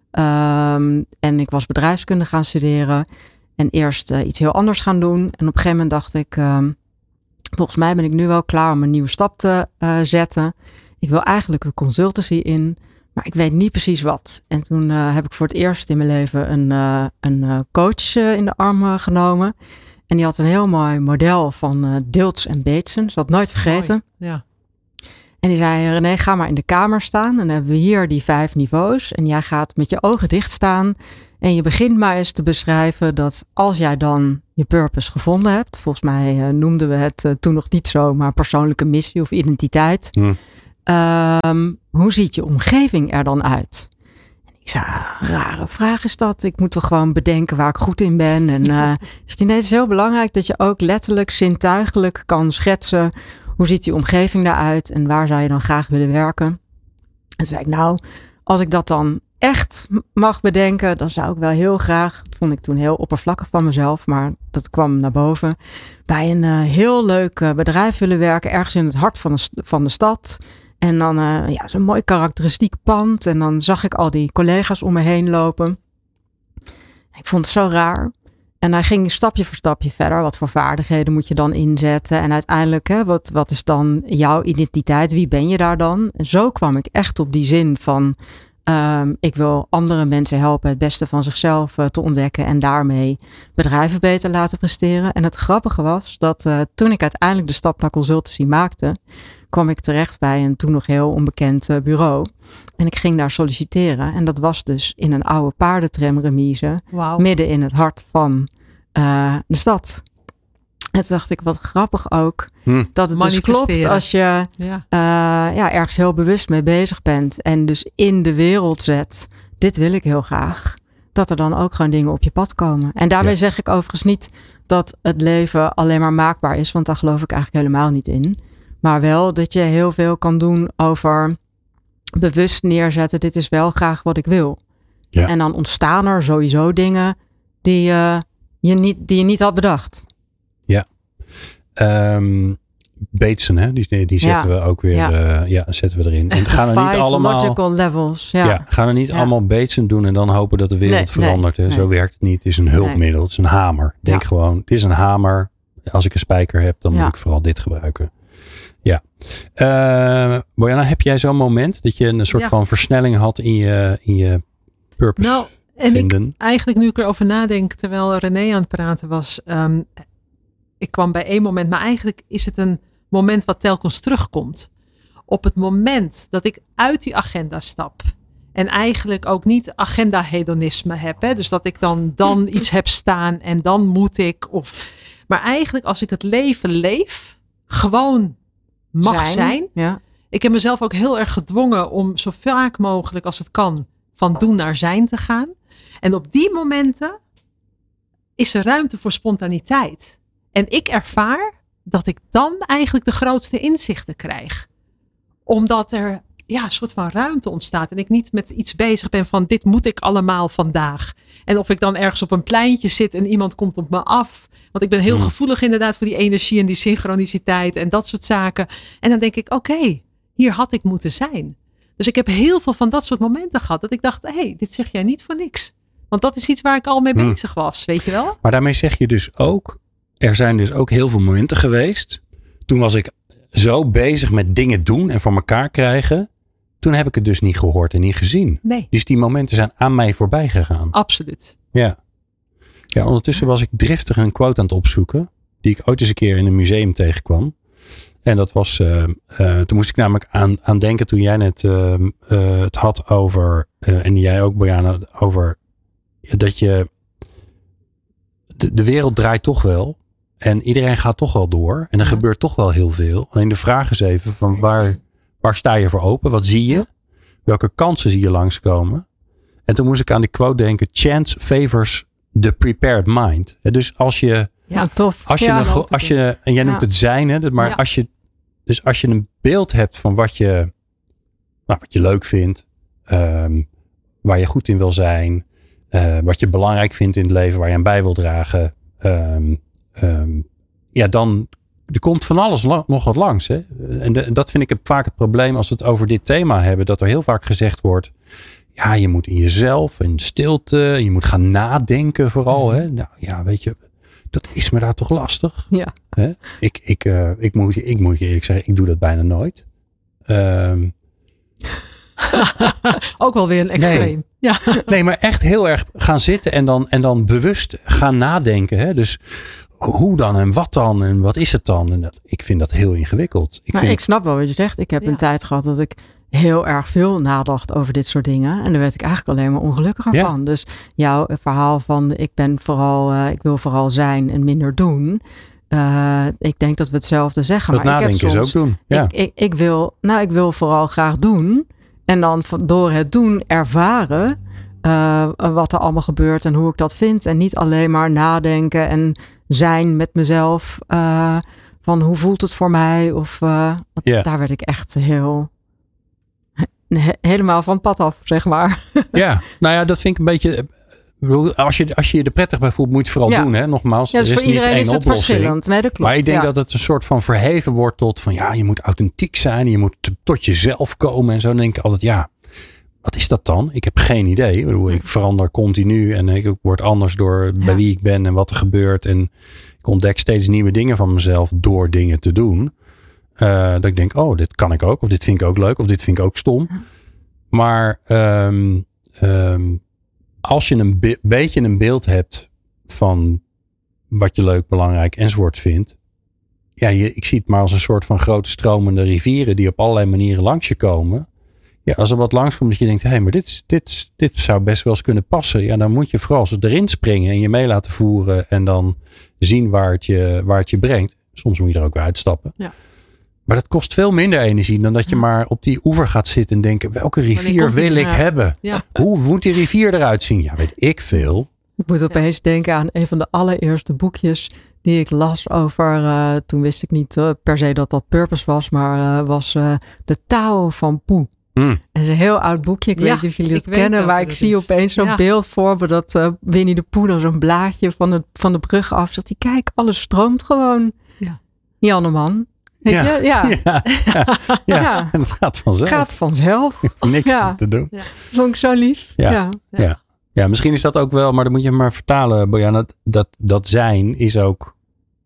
En ik was bedrijfskunde gaan studeren. En eerst iets heel anders gaan doen. En op een gegeven moment dacht ik, volgens mij ben ik nu wel klaar om een nieuwe stap te zetten. Ik wil eigenlijk de consultancy in, maar ik weet niet precies wat. En toen heb ik voor het eerst in mijn leven een coach in de arm genomen. En die had een heel mooi model van Dilts en Bateson. Dat had nooit vergeten. Mooi. Ja. En die zei, René, ga maar in de kamer staan. En dan hebben we hier die 5 niveaus. En jij gaat met je ogen dicht staan. En je begint maar eens te beschrijven dat als jij dan je purpose gevonden hebt. Volgens mij noemden we het toen nog niet zo, maar persoonlijke missie of identiteit. Hoe ziet je omgeving er dan uit? Ik zei, rare vraag is dat. Ik moet toch gewoon bedenken waar ik goed in ben. En is het ineens heel belangrijk dat je ook letterlijk zintuigelijk kan schetsen. Hoe ziet die omgeving eruit en waar zou je dan graag willen werken? En toen zei ik, nou, als ik dat dan echt mag bedenken, dan zou ik wel heel graag, dat vond ik toen heel oppervlakkig van mezelf, maar dat kwam naar boven, bij een heel leuk bedrijf willen werken, ergens in het hart van de stad. En dan zo'n mooi karakteristiek pand. En dan zag ik al die collega's om me heen lopen. Ik vond het zo raar. En hij ging stapje voor stapje verder. Wat voor vaardigheden moet je dan inzetten? En uiteindelijk, wat is dan jouw identiteit? Wie ben je daar dan? En zo kwam ik echt op die zin van, ik wil andere mensen helpen het beste van zichzelf te ontdekken. En daarmee bedrijven beter laten presteren. En het grappige was dat toen ik uiteindelijk de stap naar consultancy maakte, kwam ik terecht bij een toen nog heel onbekend bureau. En ik ging daar solliciteren. En dat was dus in een oude paardentramremise. Wow. Midden in het hart van de stad. En toen dacht ik, wat grappig ook. Dat het dus klopt als je ergens heel bewust mee bezig bent. En dus in de wereld zet. Dit wil ik heel graag. Dat er dan ook gewoon dingen op je pad komen. En daarmee zeg ik overigens niet dat het leven alleen maar maakbaar is. Want daar geloof ik eigenlijk helemaal niet in. Maar wel dat je heel veel kan doen over bewust neerzetten. Dit is wel graag wat ik wil. Ja. En dan ontstaan er sowieso dingen die je niet had bedacht. Ja. Bateson, hè? Die zetten we ook weer zetten we erin. En gaan er niet allemaal logical levels. Gaan er niet allemaal Bateson doen en dan hopen dat de wereld verandert. Nee. Zo werkt het niet. Het is een hulpmiddel. Het is een hamer. Denk gewoon, het is een hamer. Als ik een spijker heb, dan moet ik vooral dit gebruiken. Ja. Bojana, heb jij zo'n moment dat je een soort van versnelling had in je purpose vinden? En eigenlijk nu ik erover nadenk, terwijl René aan het praten was, ik kwam bij één moment, maar eigenlijk is het een moment wat telkens terugkomt. Op het moment dat ik uit die agenda stap en eigenlijk ook niet agenda-hedonisme heb, hè, dus dat ik dan iets heb staan en dan moet ik, maar eigenlijk als ik het leven leef, gewoon mag zijn. Ja. Ik heb mezelf ook heel erg gedwongen om zo vaak mogelijk als het kan van doen naar zijn te gaan. En op die momenten is er ruimte voor spontaniteit. En ik ervaar dat ik dan eigenlijk de grootste inzichten krijg. Omdat er een soort van ruimte ontstaat. En ik niet met iets bezig ben van dit moet ik allemaal vandaag. En of ik dan ergens op een pleintje zit en iemand komt op me af. Want ik ben heel gevoelig inderdaad voor die energie en die synchroniciteit en dat soort zaken. En dan denk ik, oké, hier had ik moeten zijn. Dus ik heb heel veel van dat soort momenten gehad. Dat ik dacht, dit zeg jij niet voor niks. Want dat is iets waar ik al mee bezig was, weet je wel? Maar daarmee zeg je dus ook, er zijn dus ook heel veel momenten geweest. Toen was ik zo bezig met dingen doen en voor elkaar krijgen. Toen heb ik het dus niet gehoord en niet gezien. Nee. Dus die momenten zijn aan mij voorbij gegaan. Absoluut. Ja. Ja, ondertussen was ik driftig een quote aan het opzoeken. Die ik ooit eens een keer in een museum tegenkwam. En dat was, toen moest ik namelijk aan denken toen jij net het had over, en jij ook Bojana, over dat je de wereld draait toch wel. En iedereen gaat toch wel door. En er gebeurt toch wel heel veel. Alleen de vraag is even van waar sta je voor open? Wat zie je? Welke kansen zie je langskomen? En toen moest ik aan die quote denken. Chance favors the prepared mind. Dus als je... Ja, tof. Als je en jij noemt het zijn. Hè, maar als je een beeld hebt van wat je leuk vindt. Waar je goed in wil zijn. Wat je belangrijk vindt in het leven. Waar je aan bij wil dragen. Dan er komt van alles nog wat langs. Hè? En dat vind ik vaak het probleem als we het over dit thema hebben. Dat er heel vaak gezegd wordt. Ja, je moet in jezelf, in stilte. Je moet gaan nadenken vooral. Hè? Nou ja, weet je. Dat is me daar toch lastig. Ja. Hè? Ik moet je eerlijk zeggen. Ik doe dat bijna nooit. Ook wel weer een extreem. Nee, maar echt heel erg gaan zitten en dan bewust gaan nadenken. Hè? Dus hoe dan en wat dan en wat is het dan? En ik vind dat heel ingewikkeld. Ik snap wel wat je zegt. Ik heb een tijd gehad dat ik heel erg veel nadacht over dit soort dingen. En daar werd ik eigenlijk alleen maar ongelukkiger van. Dus jouw verhaal van ik wil vooral zijn en minder doen. Ik denk dat we hetzelfde zeggen. Dat nadenken is ook doen. Ja. Ik wil vooral graag doen. En dan door het doen ervaren wat er allemaal gebeurt en hoe ik dat vind. En niet alleen maar nadenken en zijn met mezelf. Van hoe voelt het voor mij? Daar werd ik echt helemaal van het pad af, zeg maar. Ja, nou ja, dat vind ik een beetje... Als je je er prettig bij voelt, moet je het vooral doen. Hè? Nogmaals, dus er is niet één oplossing. Verschillend. Nee, dat klopt. Maar ik denk dat het een soort van verheven wordt tot van je moet authentiek zijn. Je moet tot jezelf komen en zo. Dan denk ik altijd, wat is dat dan? Ik heb geen idee. Ik verander continu en ik word anders door bij wie ik ben en wat er gebeurt. En ik ontdek steeds nieuwe dingen van mezelf door dingen te doen. Dat ik denk, dit kan ik ook. Of dit vind ik ook leuk. Of dit vind ik ook stom. Maar als je een beetje een beeld hebt van wat je leuk, belangrijk enzovoort vindt. Ja, ik zie het maar als een soort van grote stromende rivieren die op allerlei manieren langs je komen. Ja, als er wat langskomt dat je denkt, maar dit zou best wel eens kunnen passen. Ja, dan moet je vooral erin springen en je mee laten voeren en dan zien waar het je brengt. Soms moet je er ook weer uitstappen. Ja. Maar dat kost veel minder energie dan dat je maar op die oever gaat zitten en denken, welke rivier wil ik hebben? Ja. Hoe moet die rivier eruit zien? Ja, weet ik veel. Ik moet opeens denken aan een van de allereerste boekjes die ik las over, toen wist ik niet per se dat purpose was, maar was de Tao van Pu. Dat is een heel oud boekje. Ik weet niet of jullie het kennen, maar ik zie opeens zo'n beeld voor me dat Winnie de Pooh dan zo'n blaadje van de brug af zegt. Die kijk, alles stroomt gewoon. Ja. Jan man. Ja. En het gaat vanzelf. Niks te doen. Ja. Vond ik zo lief. Ja, misschien is dat ook wel, maar dan moet je maar vertalen, Bojana. Dat zijn is ook,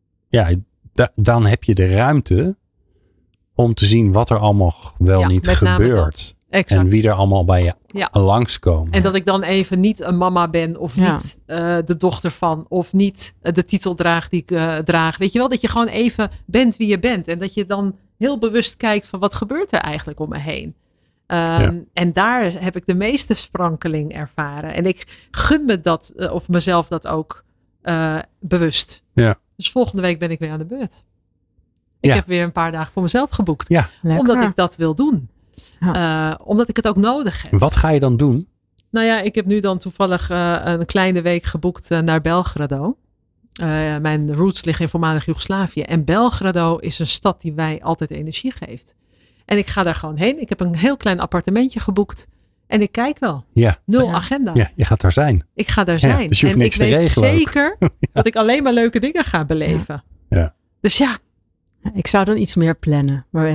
dan heb je de ruimte om te zien wat er allemaal wel niet gebeurt. En wie er allemaal bij je langskomen. En dat ik dan even niet een mama ben of niet de dochter van of niet de titel draag die ik draag. Weet je wel, dat je gewoon even bent wie je bent. En dat je dan heel bewust kijkt van wat gebeurt er eigenlijk om me heen. En daar heb ik de meeste sprankeling ervaren. En ik gun me dat of mezelf dat ook bewust. Ja. Dus volgende week ben ik weer aan de beurt. Ik heb weer een paar dagen voor mezelf geboekt. Ja. Omdat ik dat wil doen. Omdat ik het ook nodig heb. Wat ga je dan doen? Nou ja, ik heb nu dan toevallig een kleine week geboekt naar Belgrado. Mijn roots liggen in voormalig Joegoslavië. En Belgrado is een stad die mij altijd energie geeft. En ik ga daar gewoon heen. Ik heb een heel klein appartementje geboekt. En ik kijk wel. Nul agenda. Ja, je gaat daar zijn. Ik ga daar zijn. Dus je hoeft niks te regelen. En ik weet zeker dat ik alleen maar leuke dingen ga beleven. Ja. Dus ik zou dan iets meer plannen. Maar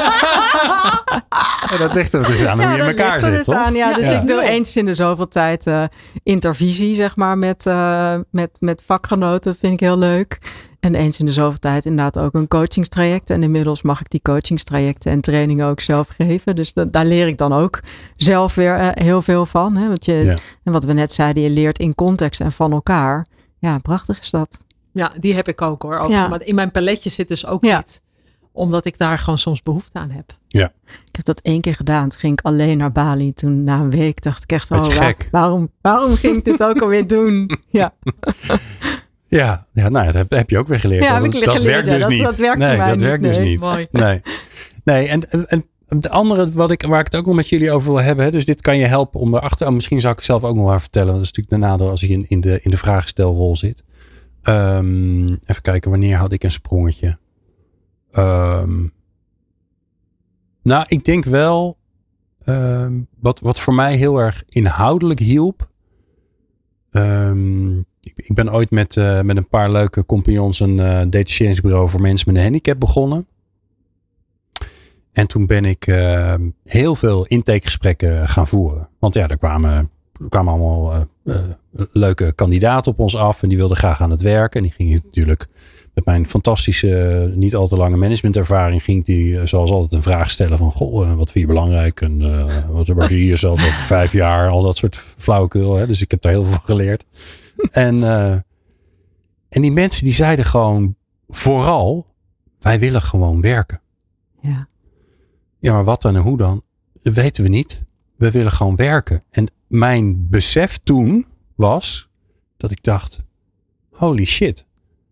dat ligt er dus aan hoe je in elkaar zit, toch? Dus ik doe eens in de zoveel tijd intervisie, zeg maar, met vakgenoten. Dat vind ik heel leuk. En eens in de zoveel tijd inderdaad ook een coachingstraject. En inmiddels mag ik die coachingstrajecten en trainingen ook zelf geven. Dus daar leer ik dan ook zelf weer heel veel van. Hè? En wat we net zeiden, je leert in context en van elkaar. Ja, prachtig is dat. Ja, die heb ik ook hoor. Maar in mijn paletje zit dus ook dit. Omdat ik daar gewoon soms behoefte aan heb. Ja. Ik heb dat 1 keer gedaan. Toen ging ik alleen naar Bali. Toen na een week dacht ik echt, waarom ging ik dit ook alweer doen? Ja. Ja, nou, dat heb je ook weer geleerd. Ja, dat werkt dus niet. Dat werkt dus niet. Mooi. Nee, en de andere waar ik het ook nog met jullie over wil hebben. Hè, dus dit kan je helpen om erachter. Oh, misschien zou ik het zelf ook nog maar vertellen. Dat is natuurlijk de nadeel als je in de vragenstelrol zit. Even kijken, wanneer had ik een sprongetje? Nou, ik denk wel. Wat voor mij heel erg inhoudelijk hielp. Ik ben ooit met een paar leuke compagnons een detacheringsbureau voor mensen met een handicap begonnen. En toen ben ik heel veel intakegesprekken gaan voeren. Want ja, er kwamen allemaal leuke kandidaten op ons af. En die wilden graag aan het werk. En die gingen natuurlijk met mijn fantastische, niet al te lange managementervaring. Ging die zoals altijd een vraag stellen van, goh, wat vind je belangrijk? En wat was je hier zelf over 5 jaar? Al dat soort flauwekul. Hè? Dus ik heb daar heel veel van geleerd. En die mensen die zeiden gewoon vooral, wij willen gewoon werken. Ja. Ja, maar wat dan en hoe dan? Dat weten we niet. We willen gewoon werken. En mijn besef toen was dat ik dacht, holy shit.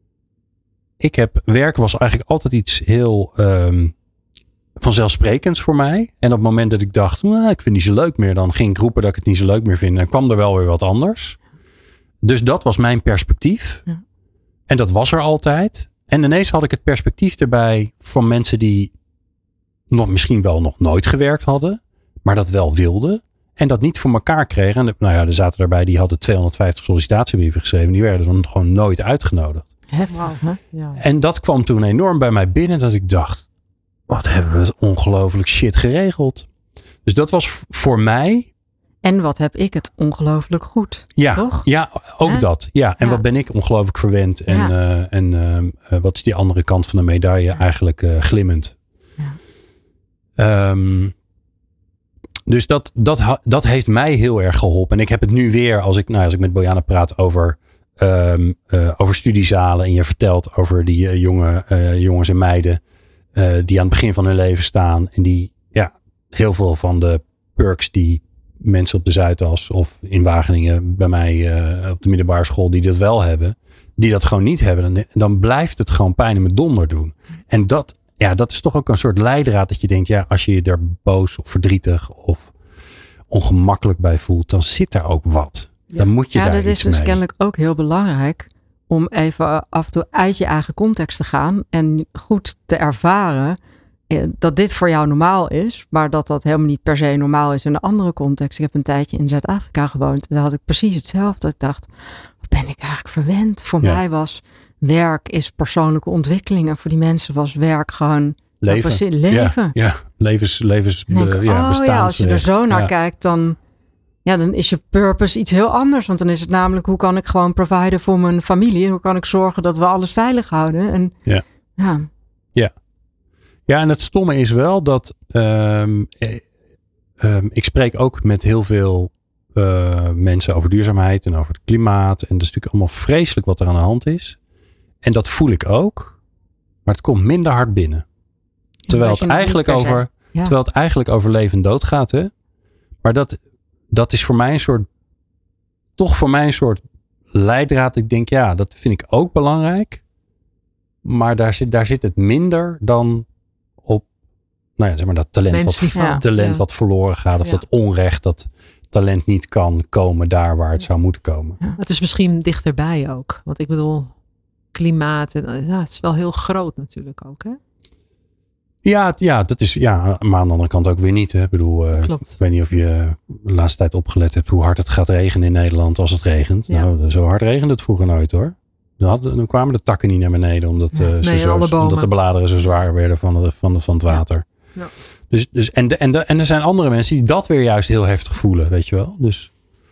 Werken was eigenlijk altijd iets heel vanzelfsprekends voor mij. En op het moment dat ik dacht, ik vind het niet zo leuk meer. Dan ging ik roepen dat ik het niet zo leuk meer vind. En dan kwam er wel weer wat anders. Dus dat was mijn perspectief. Ja. En dat was er altijd. En ineens had ik het perspectief erbij van mensen die misschien wel nog nooit gewerkt hadden. Maar dat wel wilden. En dat niet voor elkaar kregen. En er zaten daarbij die hadden 250 sollicitatiebrieven geschreven. Die werden dan gewoon nooit uitgenodigd. Heftig, hè? Ja. En dat kwam toen enorm bij mij binnen. Dat ik dacht, wat hebben we ongelooflijk shit geregeld. Dus dat was voor mij. En wat heb ik het ongelooflijk goed. Ja, toch? Ja, ook dat. Ja, en wat ben ik ongelooflijk verwend. En wat is die andere kant van de medaille eigenlijk glimmend. Ja. Dus dat heeft mij heel erg geholpen. En ik heb het nu weer, als ik met Bojana praat over studiezalen. En je vertelt over die jongens en meiden die aan het begin van hun leven staan. En die heel veel van de perks die mensen op de Zuidas of in Wageningen bij mij op de middelbare school die dat wel hebben. Die dat gewoon niet hebben. Dan blijft het gewoon pijn in mijn donder doen. En dat is toch ook een soort leidraad dat je denkt, als je je er boos of verdrietig of ongemakkelijk bij voelt, dan zit daar ook wat. Dan moet je daar iets mee. Ja, dat is dus kennelijk ook heel belangrijk om even af en toe uit je eigen context te gaan en goed te ervaren dat dit voor jou normaal is, maar dat helemaal niet per se normaal is in een andere context. Ik heb een tijdje in Zuid-Afrika gewoond en daar had ik precies hetzelfde. Ik dacht, wat ben ik eigenlijk verwend? Voor mij was werk is persoonlijke ontwikkeling en voor die mensen was werk gewoon leven. Bestaansrecht. Als je er zo naar kijkt, dan is je purpose iets heel anders. Want dan is het namelijk, hoe kan ik gewoon providen voor mijn familie? En hoe kan ik zorgen dat we alles veilig houden? En Ja, en het stomme is wel dat ik spreek ook met heel veel mensen over duurzaamheid en over het klimaat. En dat is natuurlijk allemaal vreselijk wat er aan de hand is. En dat voel ik ook. Maar het komt minder hard binnen. Terwijl het eigenlijk over leven en dood gaat. Hè? Maar dat is voor mij een soort leidraad. Ik denk, dat vind ik ook belangrijk. Maar daar zit het minder dan op dat talent, wat verloren gaat. Of dat onrecht, dat talent niet kan komen daar waar het zou moeten komen. Ja, het is misschien dichterbij ook. Want ik bedoel, klimaat, het is wel heel groot natuurlijk ook, hè? Ja, dat is, maar aan de andere kant ook weer niet. Hè? Ik bedoel, ik weet niet of je de laatste tijd opgelet hebt hoe hard het gaat regenen in Nederland als het regent. Ja. Nou, zo hard regende het vroeger nooit hoor. Dan kwamen de takken niet naar beneden omdat de bladeren zo zwaar werden van het water. Ja. Dus en er zijn andere mensen die dat weer juist heel heftig voelen, weet je wel. Dus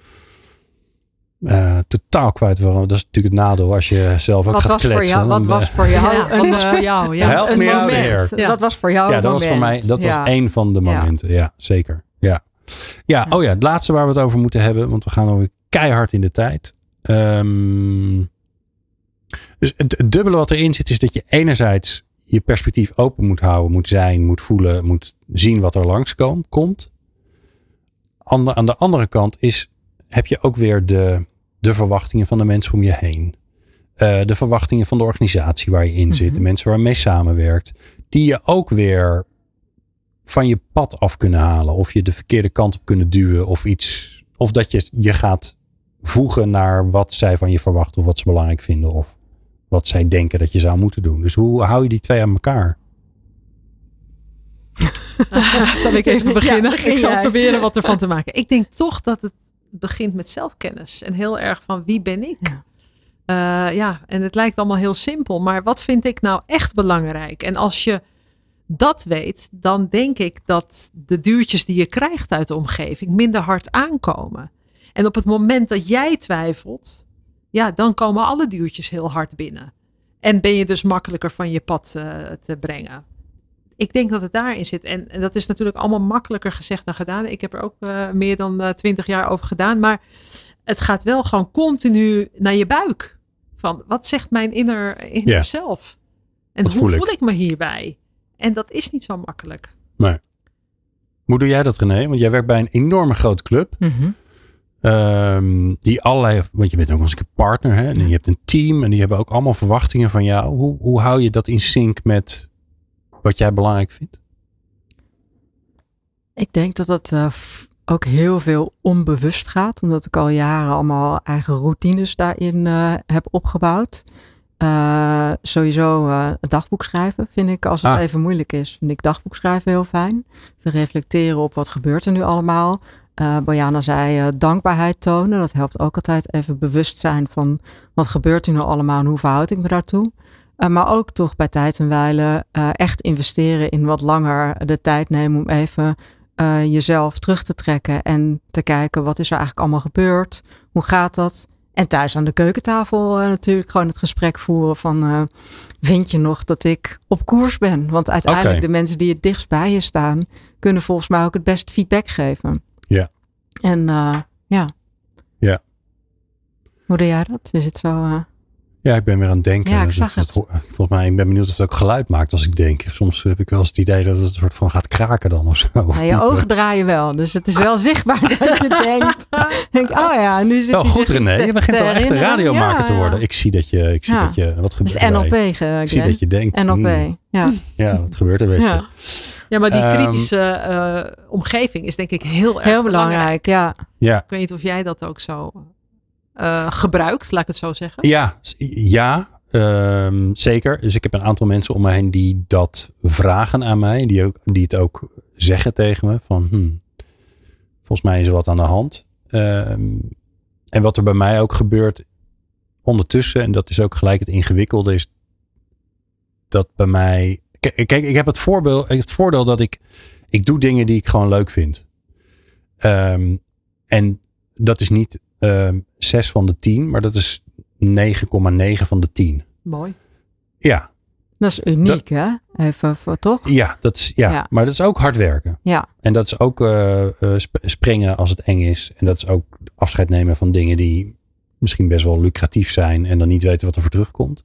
totaal kwijt waarom. Dat is natuurlijk het nadeel als je zelf ook gaat kletsen. Wat was voor jou? Wat was voor jou? Ja. Help me out here. Dat was voor jou. Ja, dat was voor mij. Dat was één van de momenten. Ja, zeker. Ja. Het laatste waar we het over moeten hebben, want we gaan alweer keihard in de tijd. Dus het dubbele wat erin zit is dat je enerzijds je perspectief open moet houden, moet zijn, moet voelen, moet zien wat er langs komt. Aan de andere kant heb je ook weer de verwachtingen van de mensen om je heen. De verwachtingen van de organisatie waar je in zit. De mensen waar je mee samenwerkt. Die je ook weer van je pad af kunnen halen. Of je de verkeerde kant op kunnen duwen. Of iets. Of dat je gaat voegen naar wat zij van je verwachten. Of wat ze belangrijk vinden. Of wat zij denken dat je zou moeten doen. Dus hoe hou je die twee aan elkaar? Zal ik even beginnen? Ja, ik zal proberen wat ervan te maken. Ik denk toch dat het begint met zelfkennis. En heel erg van wie ben ik? En het lijkt allemaal heel simpel. Maar wat vind ik nou echt belangrijk? En als je dat weet, dan denk ik dat de duwtjes die je krijgt uit de omgeving minder hard aankomen. En op het moment dat jij twijfelt, dan komen alle duwtjes heel hard binnen. En ben je dus makkelijker van je pad te brengen. Ik denk dat het daarin zit. En dat is natuurlijk allemaal makkelijker gezegd dan gedaan. Ik heb er ook meer dan 20 jaar over gedaan. Maar het gaat wel gewoon continu naar je buik. Van wat zegt mijn inner zelf? En hoe voel ik me hierbij? En dat is niet zo makkelijk. Nee. Hoe doe jij dat, René? Want jij werkt bij een enorme grote club. Die allerlei, want je bent ook nog eens een partner. Hè? En je hebt een team. En die hebben ook allemaal verwachtingen van jou. Hoe hou je dat in sync met wat jij belangrijk vindt? Ik denk dat het ook heel veel onbewust gaat. Omdat ik al jaren allemaal eigen routines daarin heb opgebouwd. Sowieso het dagboek schrijven vind ik, als het even moeilijk is, vind ik dagboek schrijven heel fijn. Even reflecteren op wat gebeurt er nu allemaal. Bojana zei dankbaarheid tonen. Dat helpt ook altijd even bewust zijn van wat gebeurt er nu allemaal en hoe verhoud ik me daartoe. Maar ook toch bij tijd en wijle echt investeren in wat langer de tijd nemen om even jezelf terug te trekken en te kijken wat is er eigenlijk allemaal gebeurd. Hoe gaat dat? En thuis aan de keukentafel natuurlijk gewoon het gesprek voeren van vind je nog dat ik op koers ben? Want uiteindelijk de mensen die het dichtst bij je staan kunnen volgens mij ook het best feedback geven. Ja. En Ja. Hoe doe jij dat? Is het zo... Ja, ik ben weer aan het denken. Ja, ik zag het. Volgens mij, ik ben benieuwd of het ook geluid maakt als ik denk. Soms heb ik wel eens het idee dat het een soort van gaat kraken dan of zo. Nou, je ogen draaien wel, dus het is wel zichtbaar dat je denkt. Nu zit wel goed, René. Je begint wel echt een radiomaker te worden. Ik zie dat je wat gebeurt er. NLP. Ik zie dat je denkt. NLP, ja, wat gebeurt er, weet je. Ja, maar die kritische omgeving is denk ik heel erg belangrijk. Ja. Ik weet niet of jij dat ook zo... gebruikt, laat ik het zo zeggen. Ja, zeker. Dus ik heb een aantal mensen om me heen die dat vragen aan mij. Die het ook zeggen tegen me. Van volgens mij is er wat aan de hand. En wat er bij mij ook gebeurt ondertussen. En dat is ook gelijk het ingewikkelde. Is dat bij mij... Kijk, ik heb het voordeel dat ik doe dingen die ik gewoon leuk vind. En dat is niet 6 van de 10, maar dat is 9,9 van de 10. Mooi. Ja. Dat is uniek, hè? Even voor toch? Ja, maar dat is ook hard werken. Ja. En dat is ook springen als het eng is. En dat is ook afscheid nemen van dingen die misschien best wel lucratief zijn en dan niet weten wat er voor terugkomt.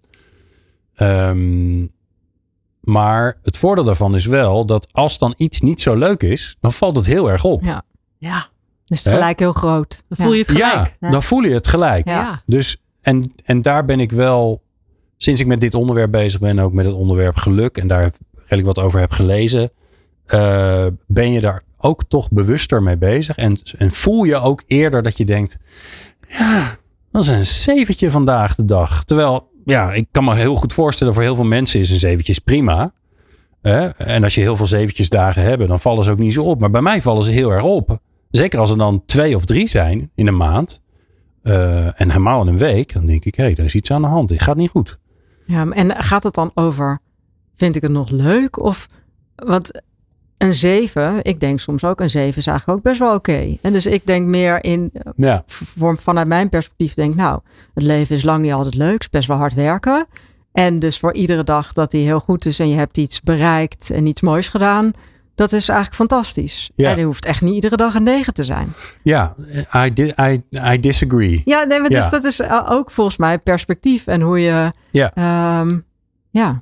Maar het voordeel daarvan is wel dat als dan iets niet zo leuk is, dan valt het heel erg op. Ja. Dus het gelijk heel groot. Dan voel je het gelijk. Ja, dan voel je het gelijk. Ja. Dus, en daar ben ik wel, sinds ik met dit onderwerp bezig ben, ook met het onderwerp geluk, en daar redelijk wat over heb gelezen, ben je daar ook toch bewuster mee bezig. En voel je ook eerder dat je denkt, ja, dat is een 7'tje vandaag de dag. Terwijl, ik kan me heel goed voorstellen, voor heel veel mensen is een 7'tje prima. En als je heel veel 7'tjes dagen hebt, dan vallen ze ook niet zo op. Maar bij mij vallen ze heel erg op. Zeker als er dan 2 of 3 zijn in een maand. En helemaal in een week. Dan denk ik, er is iets aan de hand. Het gaat niet goed. Ja, en gaat het dan over, vind ik het nog leuk? Of, want een 7, ik denk soms ook, een 7 is eigenlijk ook best wel oké. En dus ik denk meer vanuit mijn perspectief denk, het leven is lang niet altijd leuk. Het is best wel hard werken. En dus voor iedere dag dat die heel goed is en je hebt iets bereikt en iets moois gedaan, dat is eigenlijk fantastisch. Ja. En die hoeft echt niet iedere dag een 9 te zijn. Ja, I disagree. Ja, nee, maar dus dat is ook volgens mij perspectief en hoe je...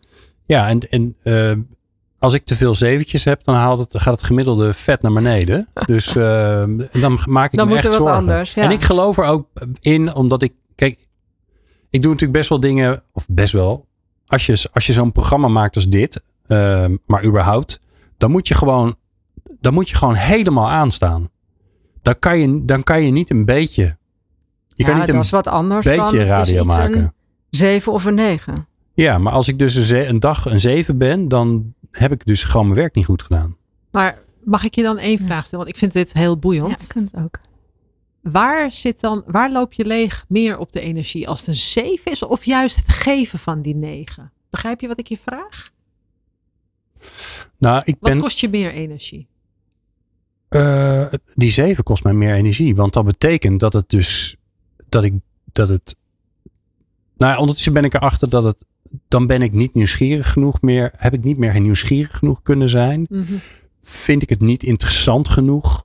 Ja, en als ik te veel zeventjes heb, dan gaat het gemiddelde vet naar beneden. Dus dan maak ik me echt zorgen. Anders, ja. En ik geloof er ook in, omdat ik doe natuurlijk best wel dingen, of best wel. Als je zo'n programma maakt als dit, maar überhaupt, dan moet je gewoon helemaal aanstaan. Dan kan je niet een beetje. Je kan niet dat is wat anders beetje dan radio maken. Een 7 of een 9. Ja, maar als ik dus een dag een 7 ben, dan heb ik dus gewoon mijn werk niet goed gedaan. Maar mag ik je dan één vraag stellen? Want ik vind dit heel boeiend. Ja, ik vind het ook. Waar loop je leeg meer op de energie? Als het een 7 is of juist het geven van die 9? Begrijp je wat ik je vraag? Nou, Wat kost je meer energie? Die 7 kost mij meer energie. Want dat betekent dat het dus. Nou ja, ondertussen ben ik erachter dat dan ben ik niet nieuwsgierig genoeg meer. Heb ik niet meer nieuwsgierig genoeg kunnen zijn. Mm-hmm. Vind ik het niet interessant genoeg.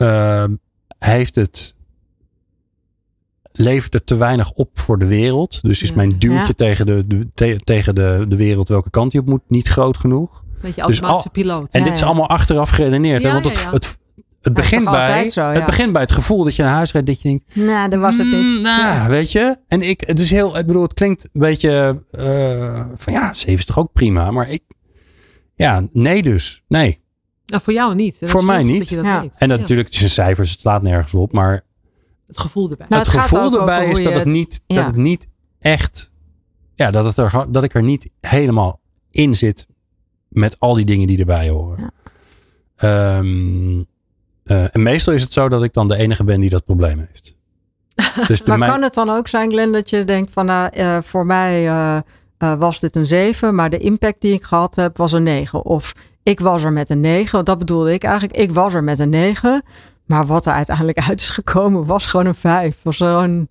Levert het te weinig op voor de wereld. Dus is mijn duwtje tegen de wereld welke kant die op moet niet groot genoeg. Beetje automatische piloot. En dit is allemaal achteraf geredeneerd. Hè? Want het begint bij het gevoel dat je naar huis rijdt. Dat je denkt, nou, dat was het niet. Weet je. En het klinkt een beetje van 7 is toch ook prima. Maar nee. Nou, voor jou niet. Voor mij niet. Dat je dat weet. En natuurlijk, het is een cijfer, het slaat nergens op. Maar het gevoel erbij. Nou, het gevoel erbij is dat het niet echt. Ja, dat ik er niet helemaal in zit met al die dingen die erbij horen. Ja. En meestal is het zo dat ik dan de enige ben die dat probleem heeft. Dus maar kan het dan ook zijn, Glenn, dat je denkt van voor mij was dit een 7, maar de impact die ik gehad heb was een 9. Of ik was er met een 9. Dat bedoelde ik eigenlijk. Ik was er met een 9. Maar wat er uiteindelijk uit is gekomen was gewoon een 5. Was gewoon.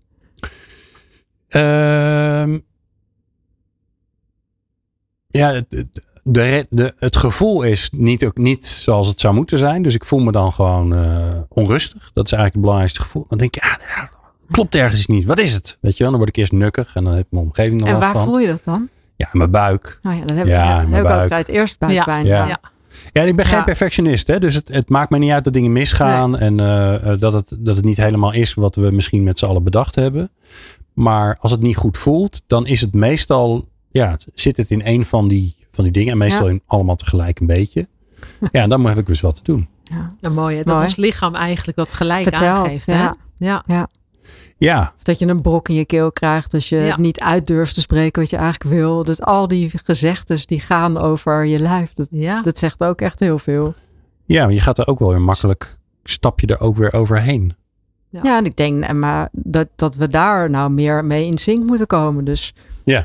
Het gevoel is niet zoals het zou moeten zijn. Dus ik voel me dan gewoon onrustig. Dat is eigenlijk het belangrijkste gevoel. Dan denk ik, klopt ergens niet. Wat is het? Weet je wel, dan word ik eerst nukkig. En dan heb mijn omgeving nog last van. En waar voel je dat dan? Ja, in mijn buik. Oh ja, dat heb ik altijd eerst buikpijn. Ja, ik ben geen perfectionist. Hè? Dus het maakt me niet uit dat dingen misgaan. Nee. En dat het niet helemaal is wat we misschien met z'n allen bedacht hebben. Maar als het niet goed voelt, dan is het meestal. Ja, zit het in een van die dingen. En meestal in allemaal tegelijk een beetje. Ja, en dan heb ik dus wat te doen. Ja. Nou, mooi hè? Dat ons lichaam eigenlijk dat gelijk aangeeft. Hè? Ja. Of dat je een brok in je keel krijgt als je het niet uit durft te spreken wat je eigenlijk wil. Dus al die gezegdes die gaan over je lijf. Dat zegt ook echt heel veel. Ja, maar je gaat er ook wel weer makkelijk, stap je er ook weer overheen. Ja, en ik denk maar dat we daar nou meer mee in sync moeten komen. Dus ja.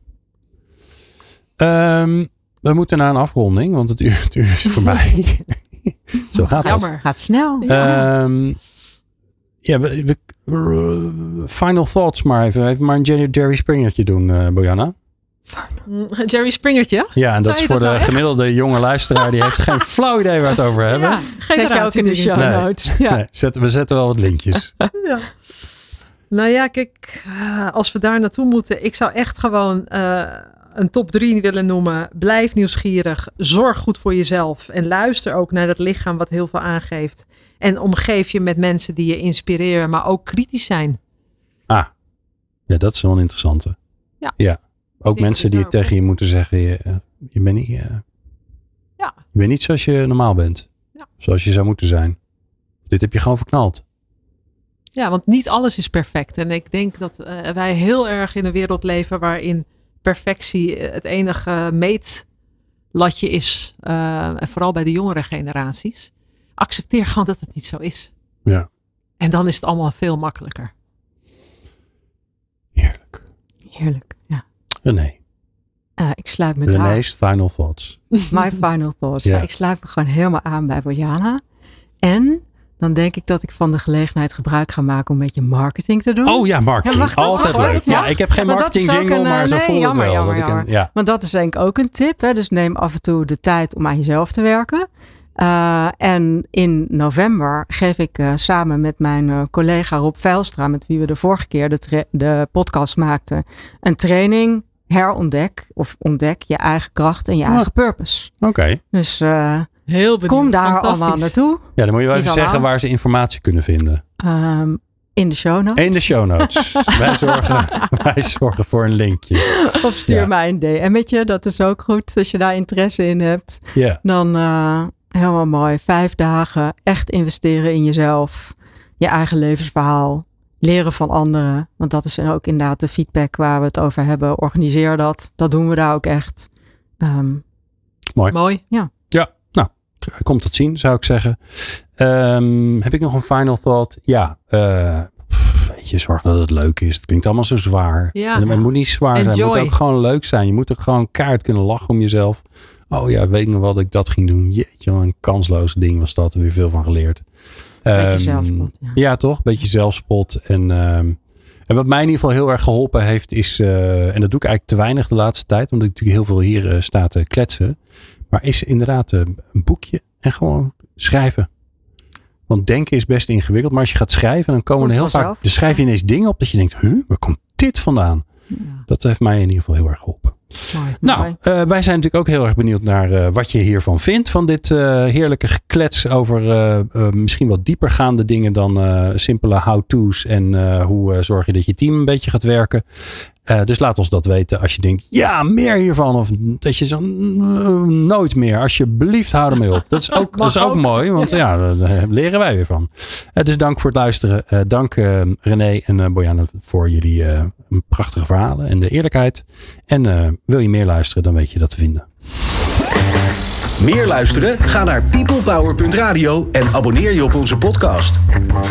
We moeten naar een afronding, want het uur is voorbij. Zo gaat het. Jammer. Gaat snel. Final thoughts maar even maar een Jerry Springertje doen, Bojana. Jerry Springertje? Ja, en dat is voor de gemiddelde jonge luisteraar. Die heeft geen flauw idee waar we het over hebben. Zet je ook in de show notes. Nee, we zetten wel wat linkjes. Ja. Nou ja, kijk, als we daar naartoe moeten. Ik zou echt gewoon een top 3 willen noemen. Blijf nieuwsgierig. Zorg goed voor jezelf. En luister ook naar dat lichaam wat heel veel aangeeft. En omgeef je met mensen die je inspireren, maar ook kritisch zijn. Ja, dat is wel een interessante. Ja. Ook mensen die tegen je moeten zeggen, je bent niet zoals je normaal bent. Ja. Zoals je zou moeten zijn. Dit heb je gewoon verknald. Ja, want niet alles is perfect. En ik denk dat wij heel erg in een wereld leven waarin perfectie het enige meetlatje is. En vooral bij de jongere generaties. Accepteer gewoon dat het niet zo is. Ja. En dan is het allemaal veel makkelijker. Heerlijk, ja. René. Ik sluit me René's final thoughts. My final thoughts. Ja. Ik sluit me gewoon helemaal aan bij Bojana. En dan denk ik dat ik van de gelegenheid gebruik ga maken om een beetje marketing te doen. Oh ja, marketing. Altijd leuk. Ja, ik heb geen marketing jingle, maar zo voelt het wel. Jammer. Want dat is denk ik ook een tip. Hè? Dus neem af en toe de tijd om aan jezelf te werken. En in november geef ik samen met mijn collega Rob Veilstra, met wie we de vorige keer de podcast maakten, een training herontdek of ontdek je eigen kracht en je eigen purpose. Oké. Dus heel benieuwd. kom daar allemaal naartoe. Ja, dan moet je wel even zeggen waar ze informatie kunnen vinden. In de show notes. In de show notes. wij zorgen voor een linkje. Of stuur mij een DM'tje. Dat is ook goed. Als je daar interesse in hebt. Yeah. Dan helemaal mooi. 5 dagen. Echt investeren in jezelf. Je eigen levensverhaal. Leren van anderen. Want dat is ook inderdaad de feedback waar we het over hebben. Organiseer dat. Dat doen we daar ook echt. Mooi. Ja. Nou, komt dat zien, zou ik zeggen. Heb ik nog een final thought? Ja, weet je, zorg dat het leuk is. Het klinkt allemaal zo zwaar. Ja. En het moet niet zwaar zijn. Het moet ook gewoon leuk zijn. Je moet ook gewoon keihard kunnen lachen om jezelf. Oh ja, weet ik nog wel dat ik dat ging doen. Jeetje, wat een kansloos ding was dat. Er weer veel van geleerd. Beetje zelfspot. Ja, toch? Beetje zelfspot. En wat mij in ieder geval heel erg geholpen heeft is... en dat doe ik eigenlijk te weinig de laatste tijd. Omdat ik natuurlijk heel veel hier sta te kletsen. Maar is inderdaad een boekje en gewoon schrijven. Want denken is best ingewikkeld. Maar als je gaat schrijven, dan komen er heel vaak... Dan schrijf je ineens dingen op dat je denkt... waar komt dit vandaan? Ja. Dat heeft mij in ieder geval heel erg geholpen. Mooi. Nou, wij zijn natuurlijk ook heel erg benieuwd naar wat je hiervan vindt. Van dit heerlijke geklets over misschien wat diepergaande dingen dan simpele how-to's. En hoe zorg je dat je team een beetje gaat werken. Dus laat ons dat weten als je denkt, ja, meer hiervan. Of dat je zegt, nooit meer. Alsjeblieft, hou ermee op. Dat is ook mooi, want ja, daar leren wij weer van. Dus dank voor het luisteren. Dank René en Bojana voor jullie prachtige verhalen en de eerlijkheid. En wil je meer luisteren, dan weet je dat te vinden. Meer luisteren? Ga naar peoplepower.radio en abonneer je op onze podcast.